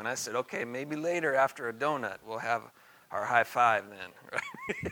I said, okay, maybe later after a donut we'll have our high five then.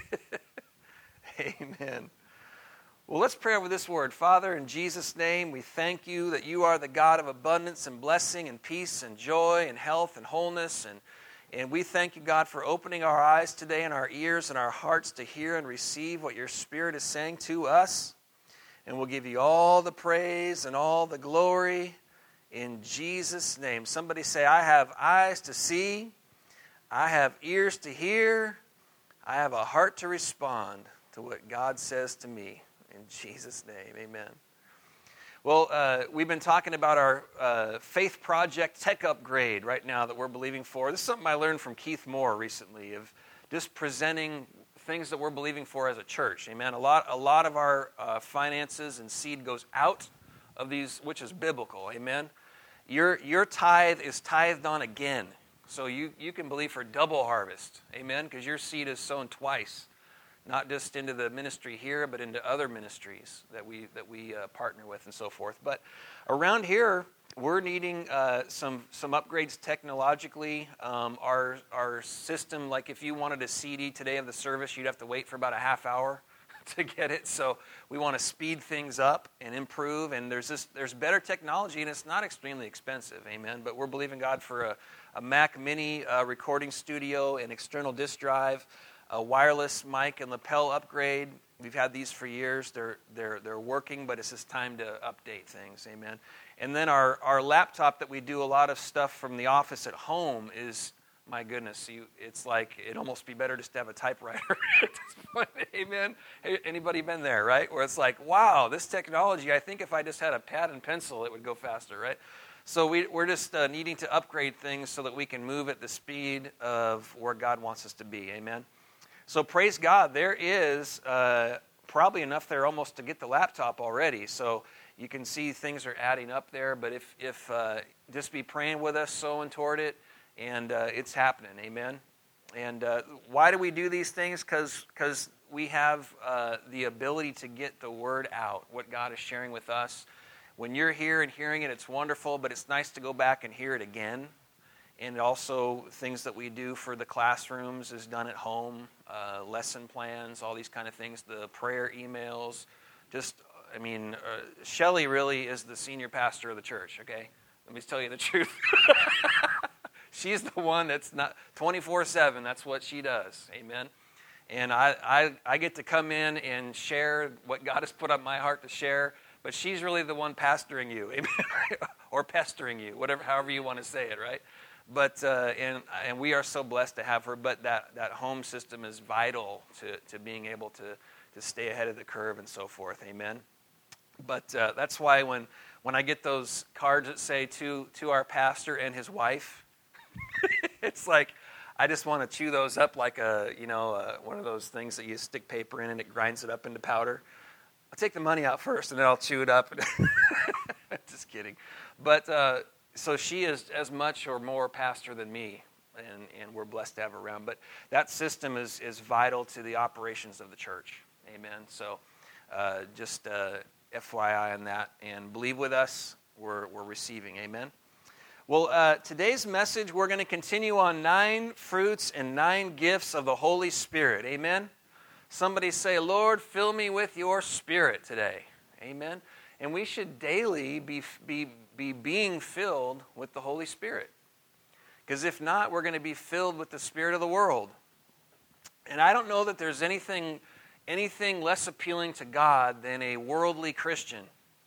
Right? Amen. Well, let's pray over this word. Father, in Jesus' name, we thank you that you are the God of abundance and blessing and peace and joy and health and wholeness. And we thank you, God, for opening our eyes today and our ears and our hearts to hear and receive what your Spirit is saying to us. And we'll give you all the praise and all the glory in Jesus' name. Somebody say, I have eyes to see, I have ears to hear, I have a heart to respond to what God says to me. In Jesus' name, amen. Well, we've been talking about our Faith Project Tech Upgrade right now that we're believing for. This is something I learned from Keith Moore recently, of just presenting things that we're believing for as a church. Amen. A lot of our finances and seed goes out of these, which is biblical. Amen. Your tithe is tithed on again. So you can believe for double harvest. Amen. Because your seed is sown twice. Not just into the ministry here, but into other ministries that we partner with and so forth. But around here, we're needing some upgrades technologically. Our system, like if you wanted a CD today of the service, you'd have to wait for about a half hour to get it. So we want to speed things up and improve. And there's better technology, and it's not extremely expensive. Amen. But we're believing God for a Mac Mini recording studio, an external disk drive, a wireless mic and lapel upgrade. We've had these for years. They're working, but it's just time to update things. Amen. And then our laptop that we do a lot of stuff from the office at home is, my goodness, it's like it'd almost be better just to have a typewriter at this point. Amen. Hey, anybody been there, right? Where it's like, wow, this technology, I think if I just had a pad and pencil, it would go faster, right? So we're just needing to upgrade things so that we can move at the speed of where God wants us to be. Amen. So praise God, there is probably enough there almost to get the laptop already. So you can see things are adding up there. But if just be praying with us, sowing toward it, and it's happening. Amen. And why do we do these things? Because we have the ability to get the word out, what God is sharing with us. When you're here and hearing it, it's wonderful, but it's nice to go back and hear it again. And also things that we do for the classrooms is done at home, lesson plans, all these kind of things, the prayer emails. Shelley really is the senior pastor of the church, okay? Let me tell you the truth. She's the one that's not 24/7. That's what she does, amen? And I get to come in and share what God has put on my heart to share, but she's really the one pastoring you, amen? Or pestering you, however you want to say it, right? But and we are so blessed to have her. But that home system is vital to being able to stay ahead of the curve and so forth. Amen. But that's why when I get those cards that say to our pastor and his wife, it's like I just want to chew those up like one of those things that you stick paper in and it grinds it up into powder. I'll take the money out first and then I'll chew it up. Just kidding. But so she is as much or more pastor than me, and we're blessed to have her around. But that system is vital to the operations of the church. Amen. So just FYI on that. And believe with us, we're receiving. Amen. Well, today's message, we're going to continue on 9 fruits and 9 gifts of the Holy Spirit. Amen. Somebody say, Lord, fill me with your Spirit today. Amen. And we should daily be being filled with the Holy Spirit. Because if not, we're going to be filled with the spirit of the world. And I don't know that there's anything less appealing to God than a worldly Christian.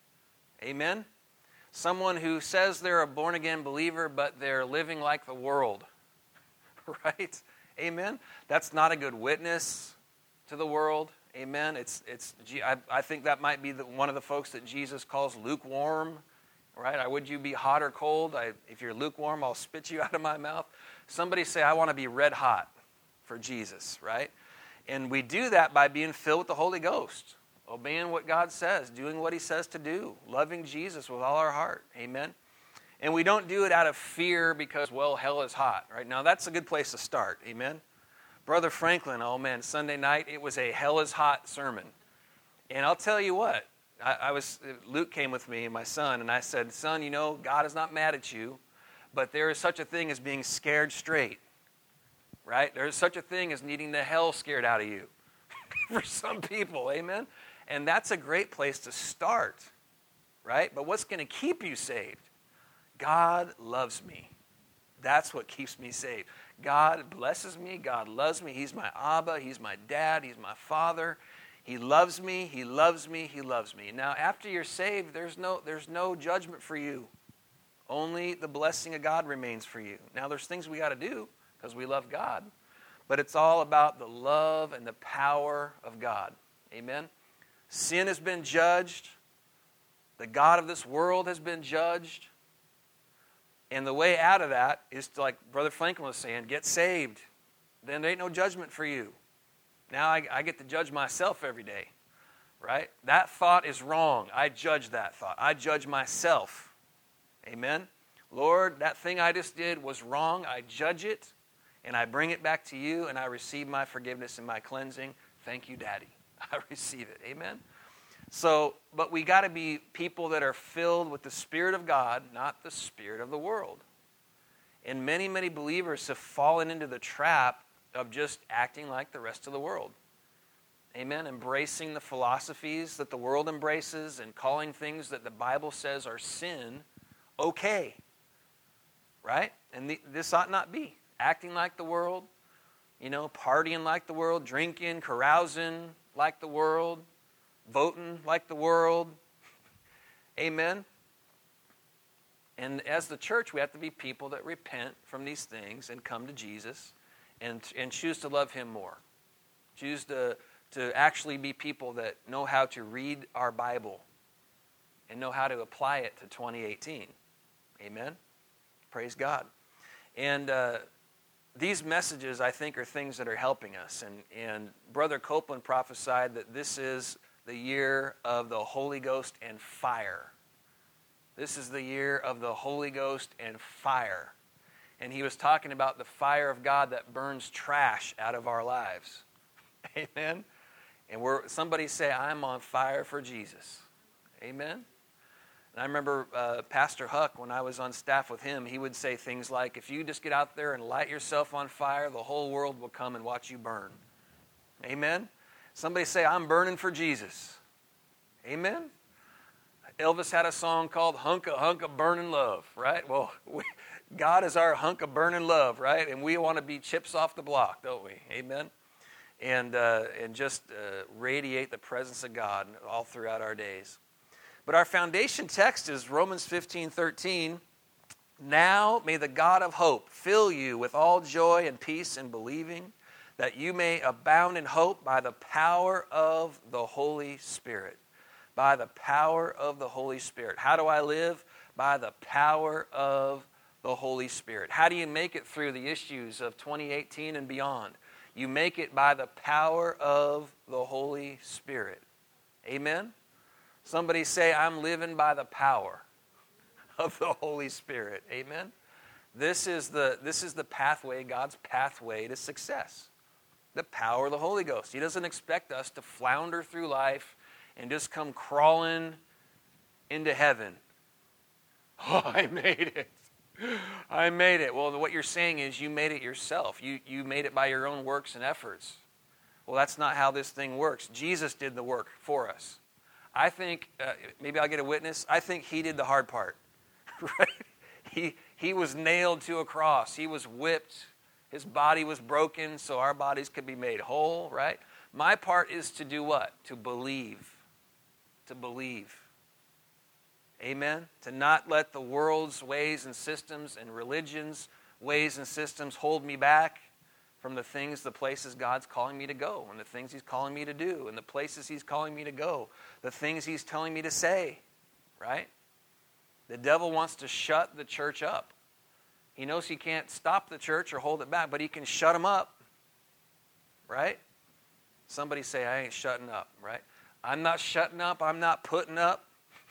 Amen? Someone who says they're a born-again believer, but they're living like the world. Right? Amen? That's not a good witness to the world. Amen? I think that might be one of the folks that Jesus calls lukewarm. Right? Would you be hot or cold? If you're lukewarm, I'll spit you out of my mouth. Somebody say, I want to be red hot for Jesus, right? And we do that by being filled with the Holy Ghost, obeying what God says, doing what He says to do, loving Jesus with all our heart. Amen? And we don't do it out of fear because, well, hell is hot. Right? Now, that's a good place to start. Amen? Brother Franklin, oh man, Sunday night, it was a hell is hot sermon. And I'll tell you what, Luke came with me, my son, and I said, son, God is not mad at you, But there is such a thing as being scared straight, right? There is such a thing as needing the hell scared out of you for some people, amen? And that's a great place to start, right? But what's going to keep you saved? God loves me. That's what keeps me saved. God blesses me. God loves me. He's my Abba. He's my dad. He's my father. He loves me. He loves me. He loves me. Now, after you're saved, there's no judgment for you. Only the blessing of God remains for you. Now, there's things we got to do because we love God. But it's all about the love and the power of God. Amen? Sin has been judged. The God of this world has been judged. And the way out of that is to, like Brother Franklin was saying, get saved. Then there ain't no judgment for you. Now I get to judge myself every day, right? That thought is wrong. I judge that thought. I judge myself. Amen? Lord, that thing I just did was wrong. I judge it, and I bring it back to you, and I receive my forgiveness and my cleansing. Thank you, Daddy. I receive it. Amen? So, but we got to be people that are filled with the Spirit of God, not the spirit of the world. And many, many believers have fallen into the trap of just acting like the rest of the world. Amen? Embracing the philosophies that the world embraces and calling things that the Bible says are sin okay. Right? And this ought not be. Acting like the world, partying like the world, drinking, carousing like the world, voting like the world. Amen? And as the church, we have to be people that repent from these things and come to Jesus and choose to love Him more. Choose to actually be people that know how to read our Bible and know how to apply it to 2018. Amen? Praise God. And these messages, I think, are things that are helping us. And Brother Copeland prophesied that this is the year of the Holy Ghost and fire. This is the year of the Holy Ghost and fire. And he was talking about the fire of God that burns trash out of our lives. Amen? And somebody say, I'm on fire for Jesus. Amen? And I remember Pastor Huck, when I was on staff with him, he would say things like, if you just get out there and light yourself on fire, the whole world will come and watch you burn. Amen? Somebody say, I'm burning for Jesus. Amen? Elvis had a song called Hunk of Burning Love, right? Well, God is our hunk of burning love, right? And we want to be chips off the block, don't we? Amen? And just radiate the presence of God all throughout our days. But our foundation text is Romans 15:13. Now may the God of hope fill you with all joy and peace in believing, that you may abound in hope by the power of the Holy Spirit. By the power of the Holy Spirit. How do I live? By the power of the Holy Spirit. How do you make it through the issues of 2018 and beyond? You make it by the power of the Holy Spirit. Amen? Somebody say, I'm living by the power of the Holy Spirit. Amen? This is the pathway, God's pathway to success. The power of the Holy Ghost. He doesn't expect us to flounder through life and just come crawling into heaven. Oh, I made it. I made it. Well, what you're saying is you made it yourself. You made it by your own works and efforts. Well, that's not how this thing works. Jesus did the work for us. I think, maybe I'll get a witness, I think He did the hard part. Right? He was nailed to a cross. He was whipped. His body was broken so our bodies could be made whole, right? My part is to do what? To believe. To believe. Amen? To not let the world's ways and systems and religion's ways and systems hold me back from the things, the places God's calling me to go, and the things He's calling me to do, and the places He's calling me to go, the things He's telling me to say, right? The devil wants to shut the church up. He knows he can't stop the church or hold it back, but he can shut them up, right? Somebody say, I ain't shutting up, right? I'm not shutting up. I'm not putting up.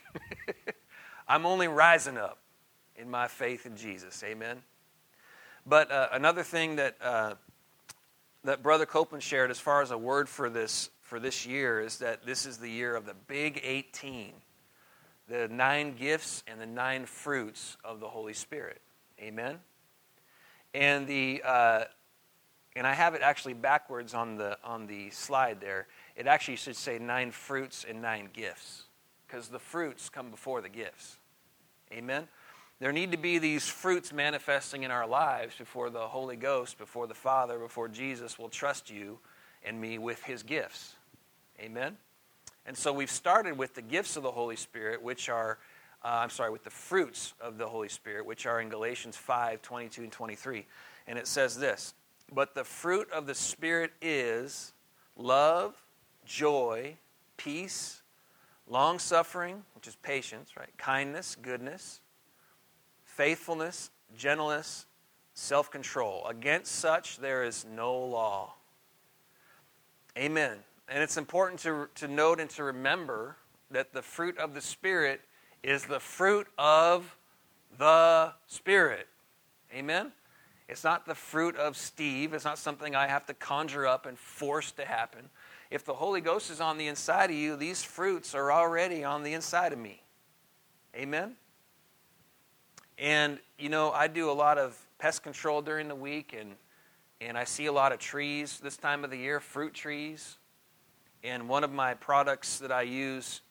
I'm only rising up in my faith in Jesus. Amen? But another thing that Brother Copeland shared as far as a word for this year is that this is the year of the Big 18, the 9 gifts and the 9 fruits of the Holy Spirit. Amen? And and I have it actually backwards on the slide there. It actually should say 9 fruits and 9 gifts, because the fruits come before the gifts. Amen? There need to be these fruits manifesting in our lives before the Holy Ghost, before the Father, before Jesus will trust you and me with his gifts. Amen? And so we've started with the gifts of the Holy Spirit, which are, with the fruits of the Holy Spirit, which are in Galatians 5, 22 and 23. And it says this, but the fruit of the Spirit is love, joy, peace, long-suffering, which is patience, right? Kindness, goodness, faithfulness, gentleness, self-control. Against such there is no law. Amen. And it's important to note and to remember that the fruit of the Spirit is the fruit of the Spirit. Amen? It's not the fruit of Steve. It's not something I have to conjure up and force to happen. If the Holy Ghost is on the inside of you, these fruits are already on the inside of me. Amen? And, I do a lot of pest control during the week, and I see a lot of trees this time of the year, fruit trees. And one of my products that I use,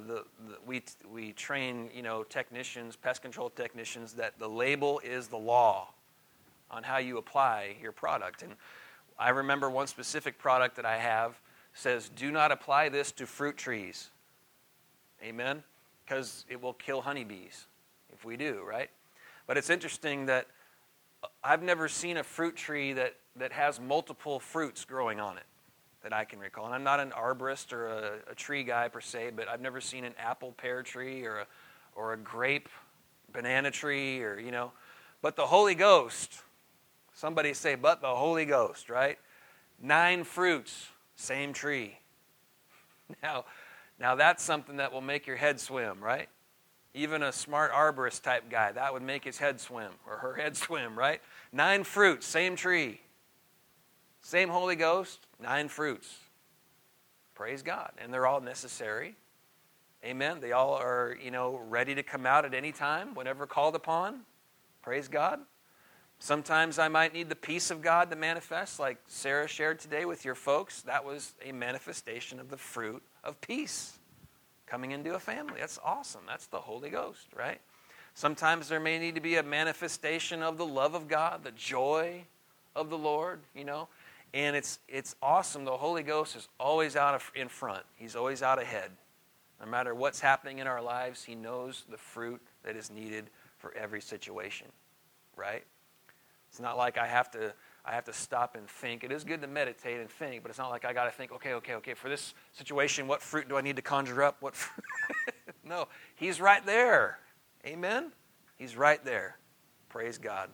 we train, technicians, pest control technicians, that the label is the law on how you apply your product. And I remember one specific product that I have says, do not apply this to fruit trees. Amen? Because it will kill honeybees if we do, right? But it's interesting that I've never seen a fruit tree that has multiple fruits growing on it that I can recall. And I'm not an arborist or a tree guy per se, but I've never seen an apple pear tree or a grape banana tree But the Holy Ghost, somebody say, but the Holy Ghost, right? 9 fruits, same tree. Now that's something that will make your head swim, right? Even a smart arborist type guy, that would make his head swim, or her head swim, right? 9 fruits, same tree. Same Holy Ghost, 9 fruits. Praise God. And they're all necessary. Amen. They all are, ready to come out at any time, whenever called upon. Praise God. Sometimes I might need the peace of God to manifest, like Sarah shared today with your folks. That was a manifestation of the fruit of peace coming into a family. That's awesome. That's the Holy Ghost, right? Sometimes there may need to be a manifestation of the love of God, the joy of the Lord, And it's awesome. The Holy Ghost is always in front. He's always out ahead. No matter what's happening in our lives, he knows the fruit that is needed for every situation, right? It's not like I have to stop and think. It is good to meditate and think, but it's not like I got to think, okay, for this situation, what fruit do I need to conjure up? What fruit? No, he's right there. Amen? He's right there. Praise God.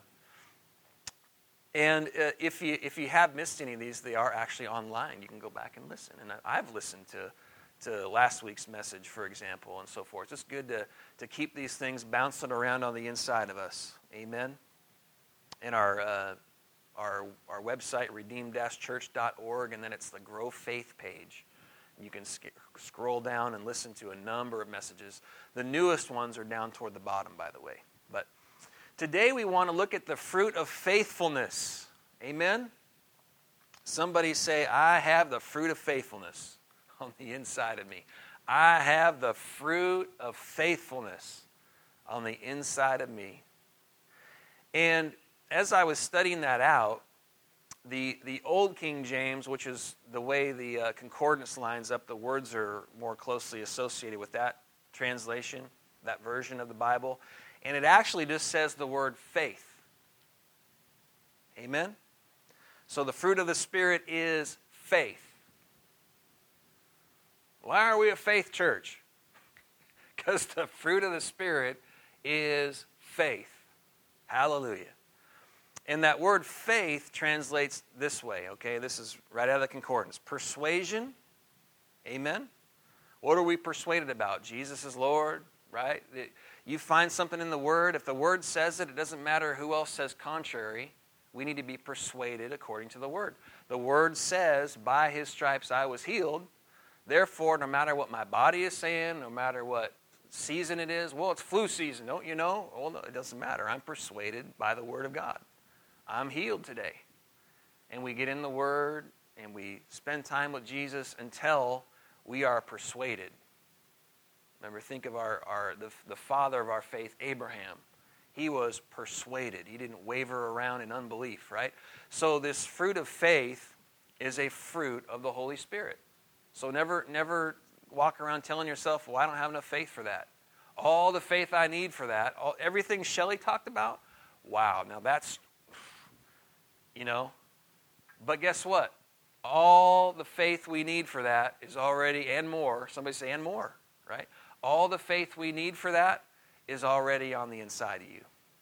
And if you have missed any of these, they are actually online. You can go back and listen. And I've listened to last week's message, for example, and so forth. It's good to keep these things bouncing around on the inside of us. Amen? And our website, redeemed-church.org, and then it's the Grow Faith page. You can scroll down and listen to a number of messages. The newest ones are down toward the bottom, by the way. But today we want to look at the fruit of faithfulness. Amen? Somebody say, I have the fruit of faithfulness on the inside of me. I have the fruit of faithfulness on the inside of me. And as I was studying that out, the Old King James, which is the way the concordance lines up, the words are more closely associated with that translation, that version of the Bible. And it actually just says the word faith. Amen? So the fruit of the Spirit is faith. Why are we a faith church? Because the fruit of the Spirit is faith. Hallelujah. And that word faith translates this way, okay? This is right out of the concordance. Persuasion, amen? What are we persuaded about? Jesus is Lord, right? You find something in the Word. If the Word says it, it doesn't matter who else says contrary. We need to be persuaded according to the Word. The Word says, by His stripes I was healed. Therefore, no matter what my body is saying, no matter what season it is. Well, it's flu season, don't you know? Well, no, it doesn't matter. I'm persuaded by the Word of God. I'm healed today. And we get in the Word and we spend time with Jesus until we are persuaded. Remember, think of the father of our faith, Abraham. He was persuaded. He didn't waver around in unbelief, right? So this fruit of faith is a fruit of the Holy Spirit. So never walk around telling yourself, well, I don't have enough faith for that. All the faith I need for that, everything Shelley talked about, wow, now that's, But guess what? All the faith we need for that is already, and more, somebody say, and more, right? All the faith we need for that is already on the inside of you.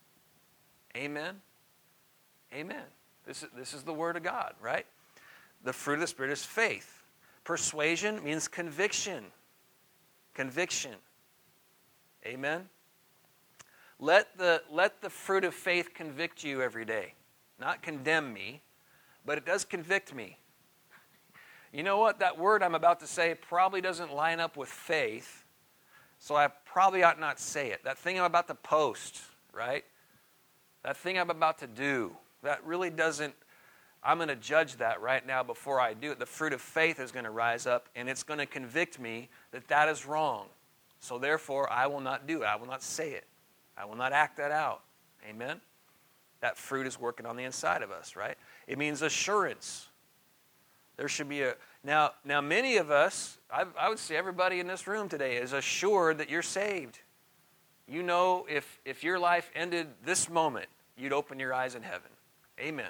Amen? Amen. This is the Word of God, right? The fruit of the Spirit is faith. Persuasion means conviction. Conviction. Amen? Let the fruit of faith convict you every day. Not condemn me, but it does convict me. You know what? That word I'm about to say probably doesn't line up with faith, so I probably ought not say it. That thing I'm about to post, right? That thing I'm about to do, that really doesn't, I'm going to judge that right now before I do it. The fruit of faith is going to rise up, and it's going to convict me that that is wrong. So therefore, I will not do it. I will not say it. I will not act that out. Amen? That fruit is working on the inside of us, right? It means assurance. There should be a... Now many of us, I would say everybody in this room today is assured that you're saved. You know if your life ended this moment, you'd open your eyes in heaven. Amen.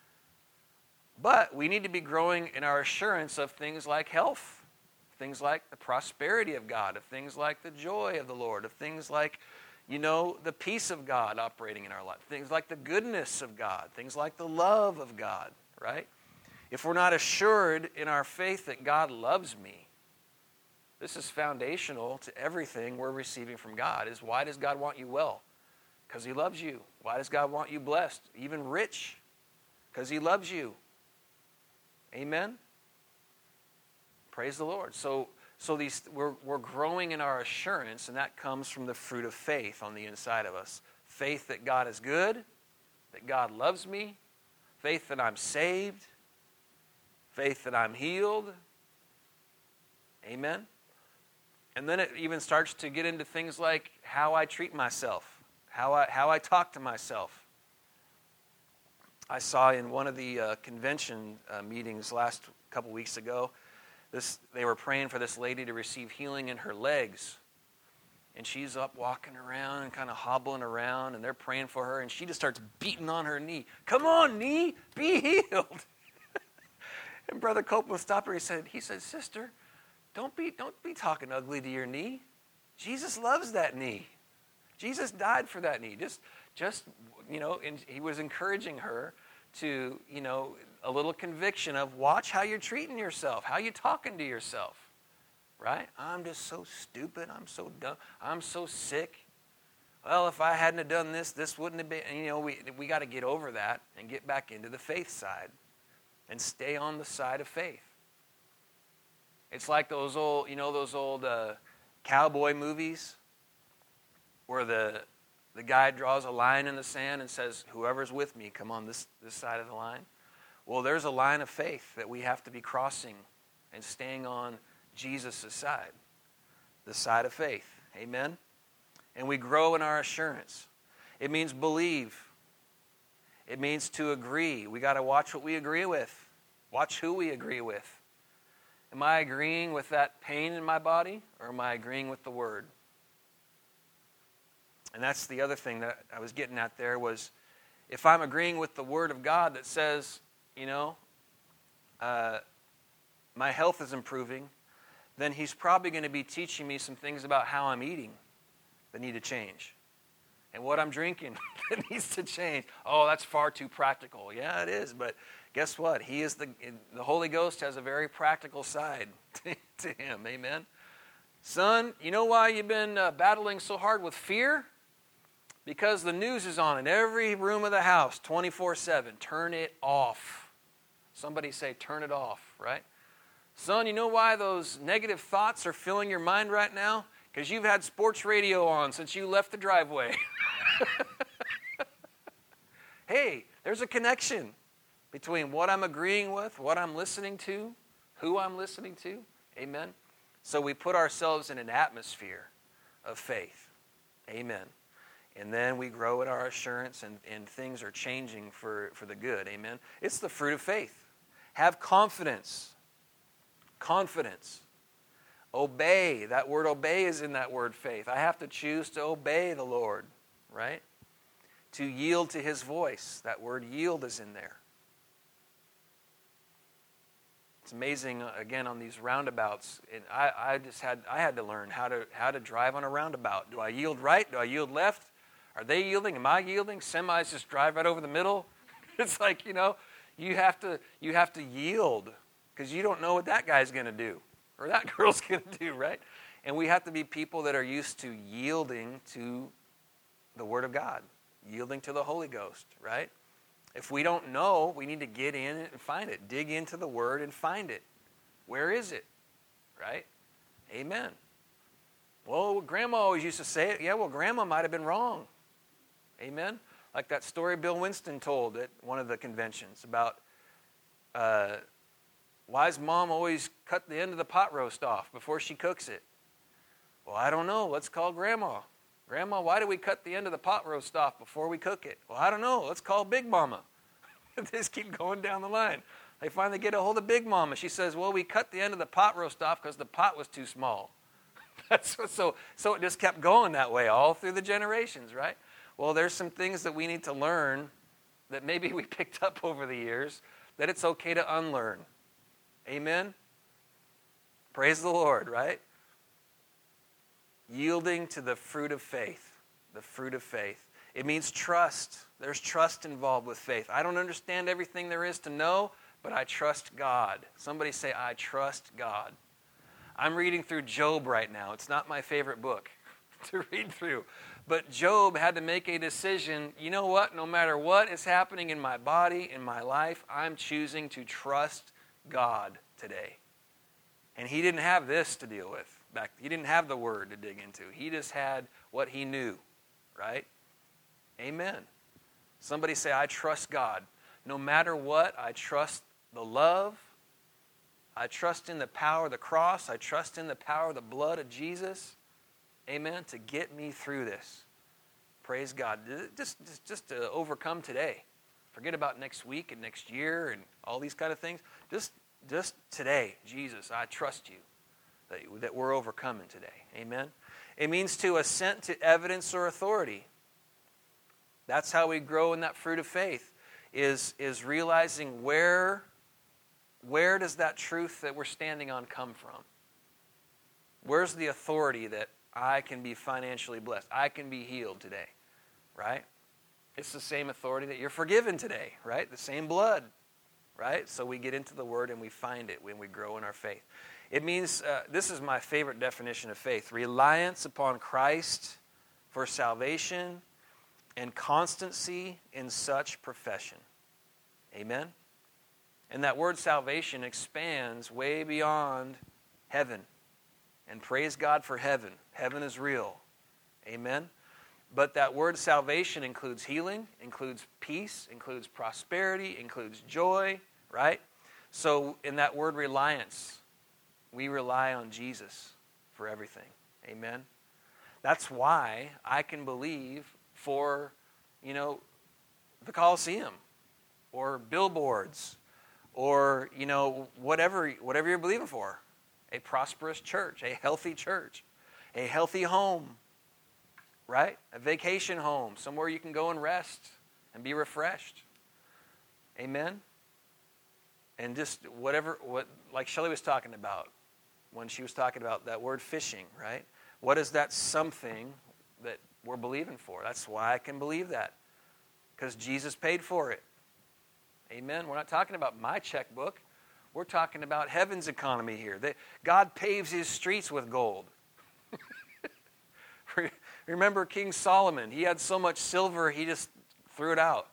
But we need to be growing in our assurance of things like health, things like the prosperity of God, of things like the joy of the Lord, of things like, the peace of God operating in our life, things like the goodness of God, things like the love of God, right? If we're not assured in our faith that God loves me, this is foundational to everything we're receiving from God, is why does God want you well? Because He loves you. Why does God want you blessed, even rich? Because He loves you. Amen? Praise the Lord. So we're growing in our assurance, and that comes from the fruit of faith on the inside of us. Faith that God is good, that God loves me, faith that I'm saved, faith that I'm healed. Amen? And then it even starts to get into things like how I treat myself, how I talk to myself. I saw in one of the convention meetings last couple weeks ago, they were praying for this lady to receive healing in her legs. And she's up walking around and kind of hobbling around, and they're praying for her, and she just starts beating on her knee. Come on, knee, be healed. And Brother Copeland stopped her. He said, sister, don't be talking ugly to your knee. Jesus loves that knee. Jesus died for that knee. Just and he was encouraging her to, a little conviction of watch how you're treating yourself, how you talking to yourself, right? I'm just so stupid. I'm so dumb. I'm so sick. Well, if I hadn't have done this wouldn't have been, we got to get over that and get back into the faith side and stay on the side of faith. It's like those old cowboy movies where the guy draws a line in the sand and says, whoever's with me, come on this side of the line. Well, there's a line of faith that we have to be crossing and staying on Jesus' side, the side of faith. Amen? And we grow in our assurance. It means believe. It means to agree. We got to watch what we agree with. Watch who we agree with. Am I agreeing with that pain in my body, or am I agreeing with the Word? And that's the other thing that I was getting at there was, if I'm agreeing with the Word of God that says, my health is improving, then He's probably going to be teaching me some things about how I'm eating that need to change. And what I'm drinking that needs to change. Oh, that's far too practical. Yeah, it is, but guess what? The Holy Ghost has a very practical side to Him. Amen? Son, you know why you've been battling so hard with fear? Because the news is on in every room of the house, 24/7. Turn it off. Somebody say, turn it off, right? Son, you know why those negative thoughts are filling your mind right now? because you've had sports radio on since you left the driveway. Hey, there's a connection between what I'm agreeing with, what I'm listening to, who I'm listening to. Amen. So we put ourselves in an atmosphere of faith. Amen. And then we grow in our assurance, and things are changing for the good. Amen. It's the fruit of faith. Have confidence. Confidence. Obey. That word obey is in that word faith. I have to choose to obey the Lord, right? To yield to his voice. That word yield is in there. It's amazing, again, on these roundabouts. And I had to learn how to drive on a roundabout. Do I yield right? Do I yield left? Are they yielding? Am I yielding? Semis just drive right over the middle. It's like, you have to yield, because you don't know what that guy's going to do or that girl's going to do, right? And we have to be people that are used to yielding to the Word of God, yielding to the Holy Ghost, right? If we don't know, we need to get in it and find it. Dig into the Word and find it. Where is it? Right? Amen. Well, Grandma always used to say it. Yeah, well, Grandma might have been wrong. Amen. Like that story Bill Winston told at one of the conventions about why's Mom always cut the end of the pot roast off before she cooks it? Well, I don't know. Let's call Grandma. Grandma, why do we cut the end of the pot roast off before we cook it? Well, I don't know. Let's call Big Mama. They just keep going down the line. They finally get a hold of Big Mama. She says, well, we cut the end of the pot roast off because the pot was too small. So it just kept going that way all through the generations, right? Well, there's some things that we need to learn that maybe we picked up over the years that it's okay to unlearn. Amen? Praise the Lord, right? Yielding to the fruit of faith. The fruit of faith. It means trust. There's trust involved with faith. I don't understand everything there is to know, but I trust God. Somebody say, I trust God. I'm reading through Job right now. It's not my favorite book to read through. But Job had to make a decision. You know what? No matter what is happening in my body, in my life, I'm choosing to trust God today. And he didn't have this to deal with. He didn't have the Word to dig into. He just had what he knew, right? Amen. Somebody say, I trust God. No matter what, I trust the love. I trust in the power of the cross. I trust in the power of the blood of Jesus. Amen. To get me through this. Praise God. Just to overcome today. Forget about next week and next year and all these kind of things. Just today, Jesus, I trust you that we're overcoming today. Amen. It means to assent to evidence or authority. That's how we grow in that fruit of faith, is realizing where does that truth that we're standing on come from? Where's the authority that I can be financially blessed? I can be healed today, right? It's the same authority that you're forgiven today, right? The same blood, right? So we get into the Word and we find it when we grow in our faith. It means, this is my favorite definition of faith, reliance upon Christ for salvation and constancy in such profession. Amen? And that word salvation expands way beyond heaven. And praise God for heaven. Heaven is real. Amen? But that word salvation includes healing, includes peace, includes prosperity, includes joy, right? So in that word reliance, we rely on Jesus for everything. Amen? That's why I can believe for, the Coliseum or billboards or, whatever you're believing for. A prosperous church, a healthy home, right? A vacation home, somewhere you can go and rest and be refreshed. Amen? And just like Shelley was talking about when she was talking about that word fishing, right? What is that something that we're believing for? That's why I can believe that. Because Jesus paid for it. Amen? We're not talking about my checkbook. We're talking about heaven's economy here. God paves his streets with gold. Remember King Solomon? He had so much silver, he just threw it out.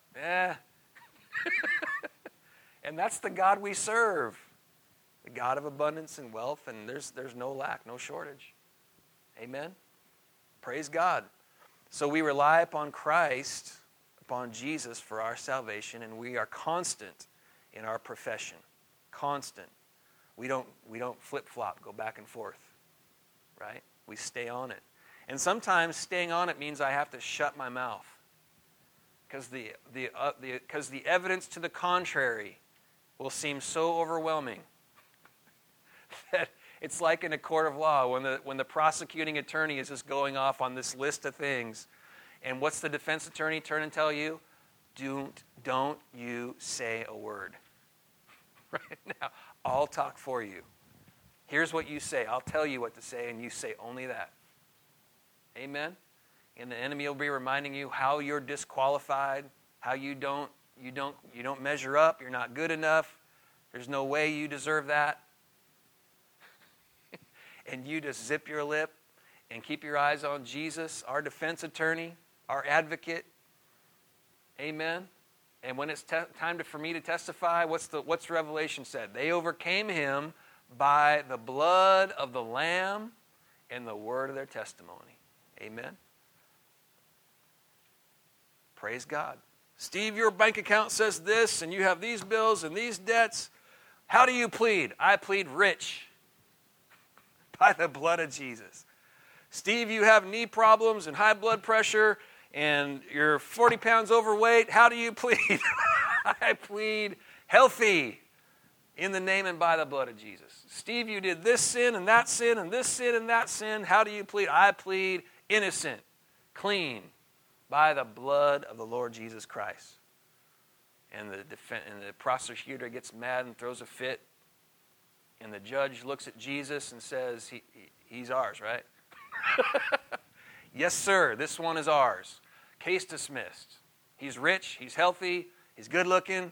And that's the God we serve. The God of abundance and wealth, and there's no lack, no shortage. Amen? Praise God. So we rely upon Christ, upon Jesus for our salvation, and we are constant in our profession. Constant. We don't flip-flop, go back and forth. Right? We stay on it. And sometimes staying on it means I have to shut my mouth. Because the evidence to the contrary will seem so overwhelming that it's like in a court of law when the prosecuting attorney is just going off on this list of things. And what's the defense attorney turn and tell you? Don't you say a word. Right now, I'll talk for you. Here's what you say. I'll tell you what to say, and you say only that. Amen? And the enemy will be reminding you how you're disqualified, how you don't measure up, you're not good enough, there's no way you deserve that. And you just zip your lip and keep your eyes on Jesus, our defense attorney, our advocate. Amen? And when it's time for me to testify, what's Revelation said? They overcame him by the blood of the Lamb and the word of their testimony. Amen? Praise God. Steve, your bank account says this, and you have these bills and these debts. How do you plead? I plead rich by the blood of Jesus. Steve, you have knee problems and high blood pressure, and you're 40 pounds overweight. How do you plead? I plead healthy in the name and by the blood of Jesus. Steve, you did this sin and that sin and this sin and that sin. How do you plead? I plead innocent, clean, by the blood of the Lord Jesus Christ. And the prosecutor gets mad and throws a fit. And the judge looks at Jesus and says, he's ours, right? Yes, sir, this one is ours. Case dismissed. He's rich, he's healthy, he's good looking.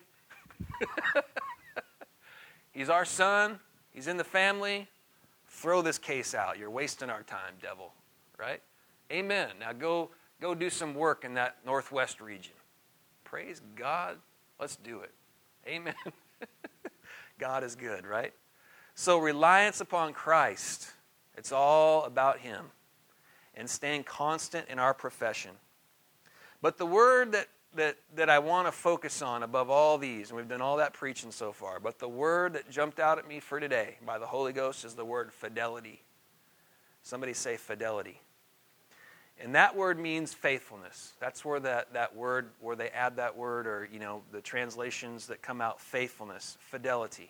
He's our son, he's in the family. Throw this case out. You're wasting our time, devil. Right? Amen. Now go do some work in that northwest region. Praise God. Let's do it. Amen. God is good, right? So reliance upon Christ, it's all about him. And staying constant in our profession. But the word that I want to focus on above all these, and we've done all that preaching so far, but the word that jumped out at me for today by the Holy Ghost is the word fidelity. Somebody say fidelity. And that word means faithfulness. That's where that word, where they add that word, or the translations that come out, faithfulness, fidelity.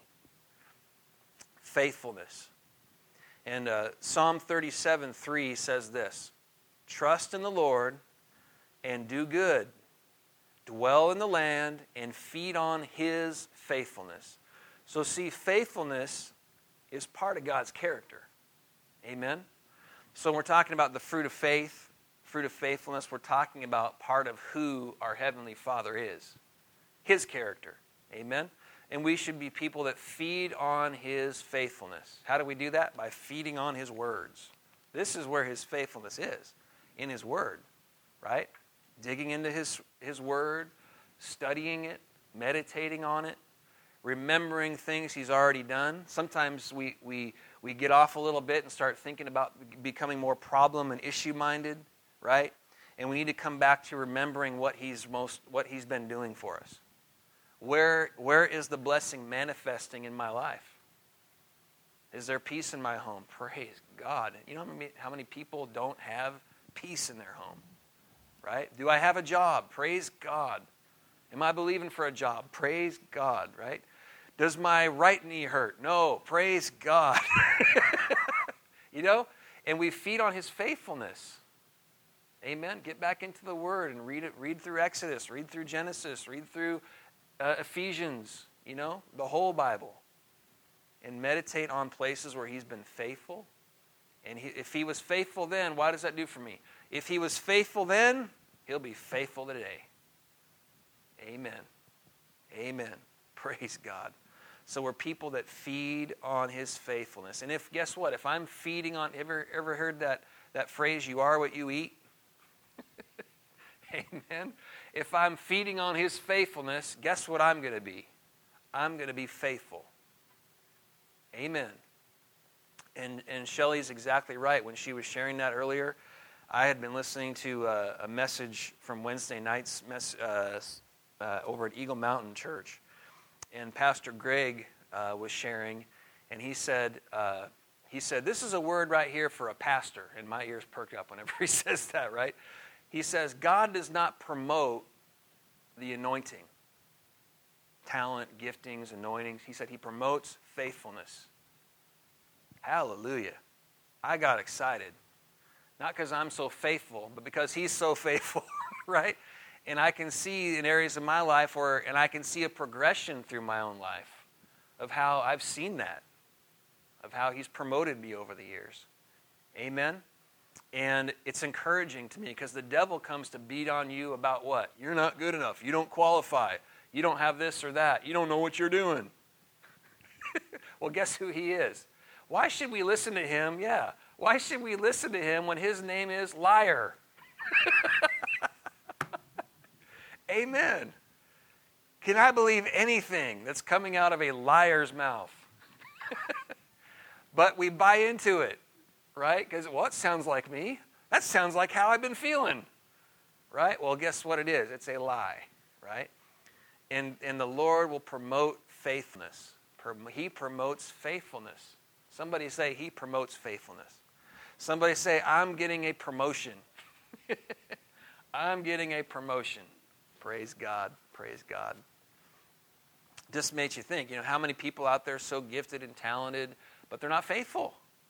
Faithfulness. And Psalm 37:3 says this: trust in the Lord and do good. Dwell in the land and feed on his faithfulness. So see, faithfulness is part of God's character. Amen? So when we're talking about the fruit of faith, fruit of faithfulness, we're talking about part of who our Heavenly Father is. His character. Amen? And we should be people that feed on his faithfulness. How do we do that? By feeding on his words. This is where his faithfulness is, in his word, right? Digging into his word, studying it, meditating on it, remembering things he's already done. Sometimes we get off a little bit and start thinking about becoming more problem and issue-minded, right? And we need to come back to remembering what he's been doing for us. Where is the blessing manifesting in my life? Is there peace in my home? Praise God. You know how many people don't have peace in their home? Right? Do I have a job? Praise God. Am I believing for a job? Praise God, right? Does my right knee hurt? No. Praise God. And we feed on his faithfulness. Amen. Get back into the word and read it. Read through Exodus. Read through Genesis. Read through Ephesians. The whole Bible. And meditate on places where he's been faithful. And if he was faithful then, what does that do for me? If he was faithful then, he'll be faithful today. Amen. Amen. Praise God. So we're people that feed on his faithfulness. And guess what? If I'm feeding on, ever heard that phrase, you are what you eat? Amen. If I'm feeding on his faithfulness, guess what I'm going to be? I'm going to be faithful. Amen. And Shelley's exactly right. When she was sharing that earlier, I had been listening to a message from Wednesday nights over at Eagle Mountain Church. And Pastor Greg was sharing, and he said, this is a word right here for a pastor. And my ears perk up whenever he says that, right? He says, God does not promote the anointing. Talent, giftings, anointings. He said he promotes faithfulness. Hallelujah. I got excited. Not because I'm so faithful, but because he's so faithful, right? And I can see in areas of my life and I can see a progression through my own life of how I've seen that, of how he's promoted me over the years. Amen? And it's encouraging to me because the devil comes to beat on you about what? You're not good enough. You don't qualify. You don't have this or that. You don't know what you're doing. Well, guess who he is? Why should we listen to him? Yeah. Why should we listen to him when his name is liar? Amen. Can I believe anything that's coming out of a liar's mouth? But we buy into it, right? Because, well, it sounds like me. That sounds like how I've been feeling, right? Well, guess what it is? It's a lie, right? And the Lord will promote faithfulness. He promotes faithfulness. Somebody say, he promotes faithfulness. Somebody say, I'm getting a promotion. I'm getting a promotion. Praise God. Praise God. Just makes you think, how many people out there are so gifted and talented, but they're not faithful.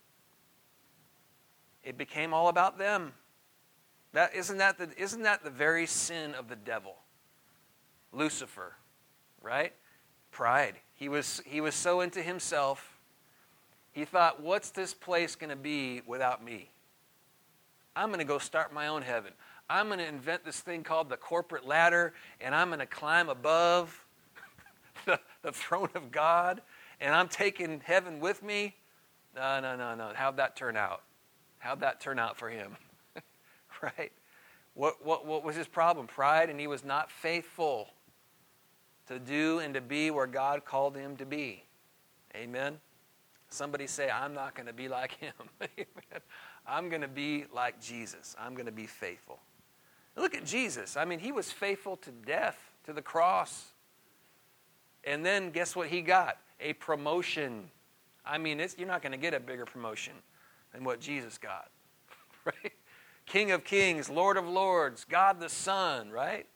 It became all about them. Isn't that the very sin of the devil? Lucifer, right? Pride. He was so into himself. He thought, what's this place going to be without me? I'm going to go start my own heaven. I'm going to invent this thing called the corporate ladder, and I'm going to climb above the throne of God, and I'm taking heaven with me. No. How'd that turn out? How'd that turn out for him? Right? What was his problem? Pride, and he was not faithful to do and to be where God called him to be. Amen? Somebody say, I'm not going to be like him. Amen. I'm going to be like Jesus. I'm going to be faithful. Look at Jesus. I mean, he was faithful to death, to the cross. And then guess what he got? A promotion. I mean, you're not going to get a bigger promotion than what Jesus got. Right? King of kings, Lord of lords, God the Son, right?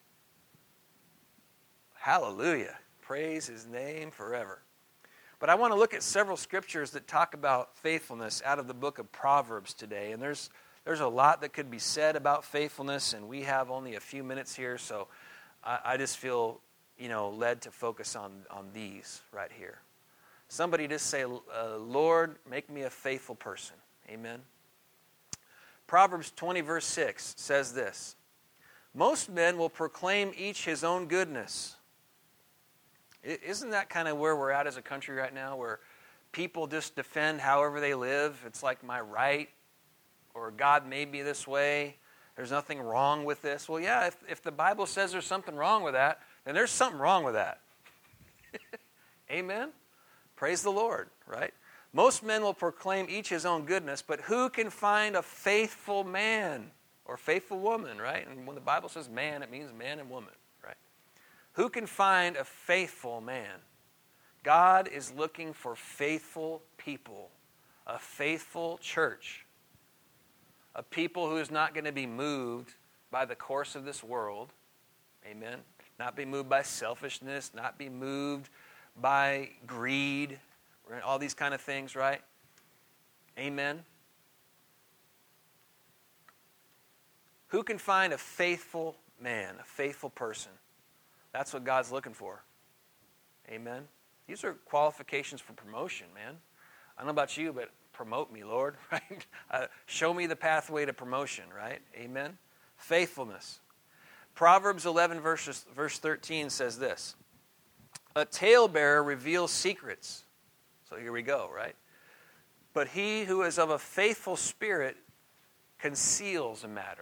Hallelujah. Praise his name forever. But I want to look at several scriptures that talk about faithfulness out of the book of Proverbs today. And there's a lot that could be said about faithfulness, and we have only a few minutes here, so I just feel, led to focus on these right here. Somebody just say, Lord, make me a faithful person. Amen. Proverbs 20, verse 6 says this, most men will proclaim each his own goodness. Isn't that kind of where we're at as a country right now, where people just defend however they live? It's like my right, or God made me this way. There's nothing wrong with this. Well, yeah, if the Bible says there's something wrong with that, then there's something wrong with that. Amen? Praise the Lord, right? Most men will proclaim each his own goodness, but who can find a faithful man or faithful woman, right? And when the Bible says man, it means man and woman, right? Who can find a faithful man? God is looking for faithful people, a faithful church, a people who is not going to be moved by the course of this world, amen? Not be moved by selfishness, not be moved by greed, all these kind of things, right? Amen? Who can find a faithful man, a faithful person? That's what God's looking for. Amen? These are qualifications for promotion, man. I don't know about you, but promote me, Lord, right? Show me the pathway to promotion, right? Amen? Faithfulness. Proverbs 11, verse 13 says this, a talebearer reveals secrets. So here we go, right? But he who is of a faithful spirit conceals a matter.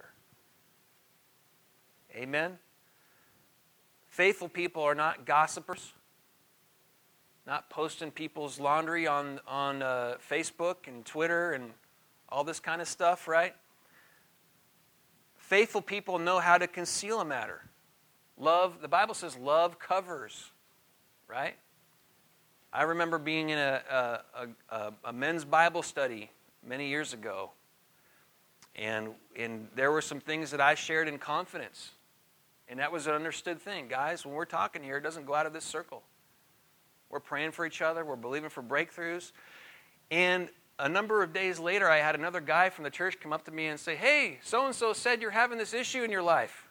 Amen? Faithful people are not gossipers. not posting people's laundry on Facebook and Twitter and all this kind of stuff, right? Faithful people know how to conceal a matter. Love, the Bible says love covers, right? I remember being in a men's Bible study many years ago, and there were some things that I shared in confidence, and that was an understood thing. Guys, when we're talking here, it doesn't go out of this circle. We're praying for each other. We're believing for breakthroughs. And a number of days later, I had another guy from the church come up to me and say, "Hey, so-and-so said you're having this issue in your life."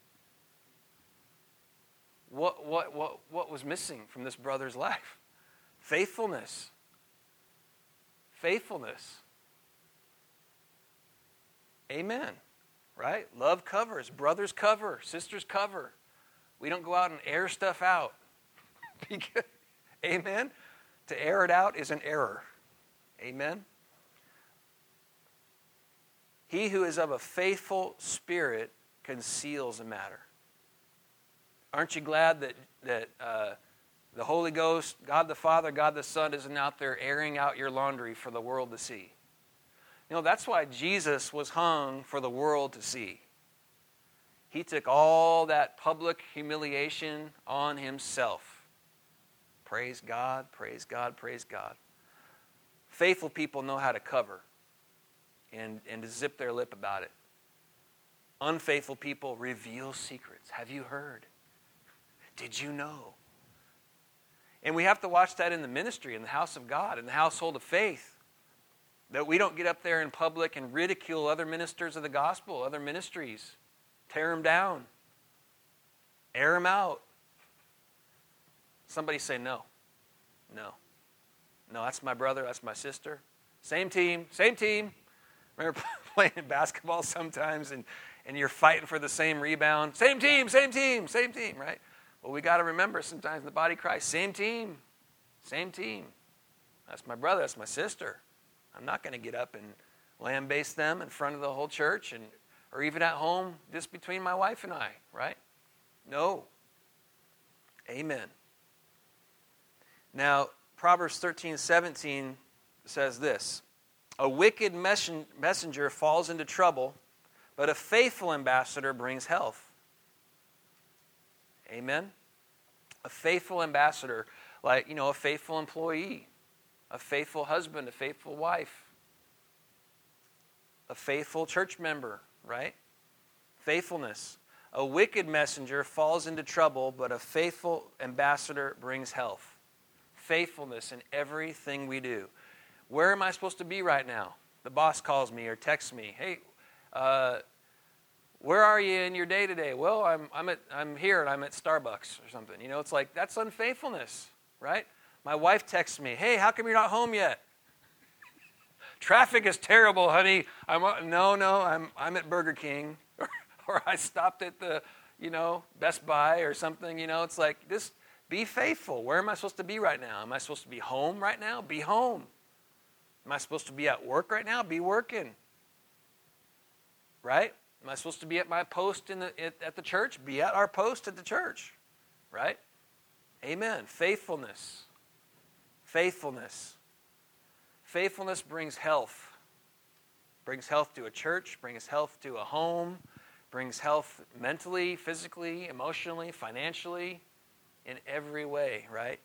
What was missing from this brother's life? Faithfulness. Faithfulness. Amen. Right? Love covers. Brothers cover. Sisters cover. We don't go out and air stuff out. Amen? To air it out is an error. Amen? He who is of a faithful spirit conceals a matter. Aren't you glad that the Holy Ghost, God the Father, God the Son, isn't out there airing out your laundry for the world to see? You know, that's why Jesus was hung for the world to see. He took all that public humiliation on himself. Praise God, praise God, praise God. Faithful people know how to cover and to zip their lip about it. Unfaithful people reveal secrets. Have you heard? Did you know? And we have to watch that in the ministry, in the house of God, in the household of faith. That we don't get up there in public and ridicule other ministers of the gospel, other ministries. Tear them down. Air them out. Somebody say no. No. No, that's my brother, that's my sister. Same team, same team. Remember playing basketball sometimes and you're fighting for the same rebound. Same team, same team, same team, right? Well, we got to remember sometimes in the body of Christ, same team, same team. That's my brother, that's my sister. I'm not going to get up and lambaste them in front of the whole church or even at home just between my wife and I, right? No. Amen. Now, Proverbs 13:17 says this: "A wicked messenger falls into trouble, but a faithful ambassador brings health." Amen? A faithful ambassador, like, a faithful employee, a faithful husband, a faithful wife, a faithful church member, right? Faithfulness. A wicked messenger falls into trouble, but a faithful ambassador brings health. Faithfulness in everything we do. Where am I supposed to be right now? The boss calls me or texts me, "Hey, where are you in your day today?" "Well, I'm here and I'm at Starbucks," or something. It's like, that's unfaithfulness, right? My wife texts me, "Hey, how come you're not home yet?" "Traffic is terrible, honey. I'm at Burger King," or I stopped at the, Best Buy or something. It's like, just be faithful. Where am I supposed to be right now? Am I supposed to be home right now? Be home. Am I supposed to be at work right now? Be working. Right? Am I supposed to be at my post at the church? Be at our post at the church. Right? Amen. Faithfulness. Faithfulness. Faithfulness brings health. Brings health to a church, brings health to a home, brings health mentally, physically, emotionally, financially, in every way, right?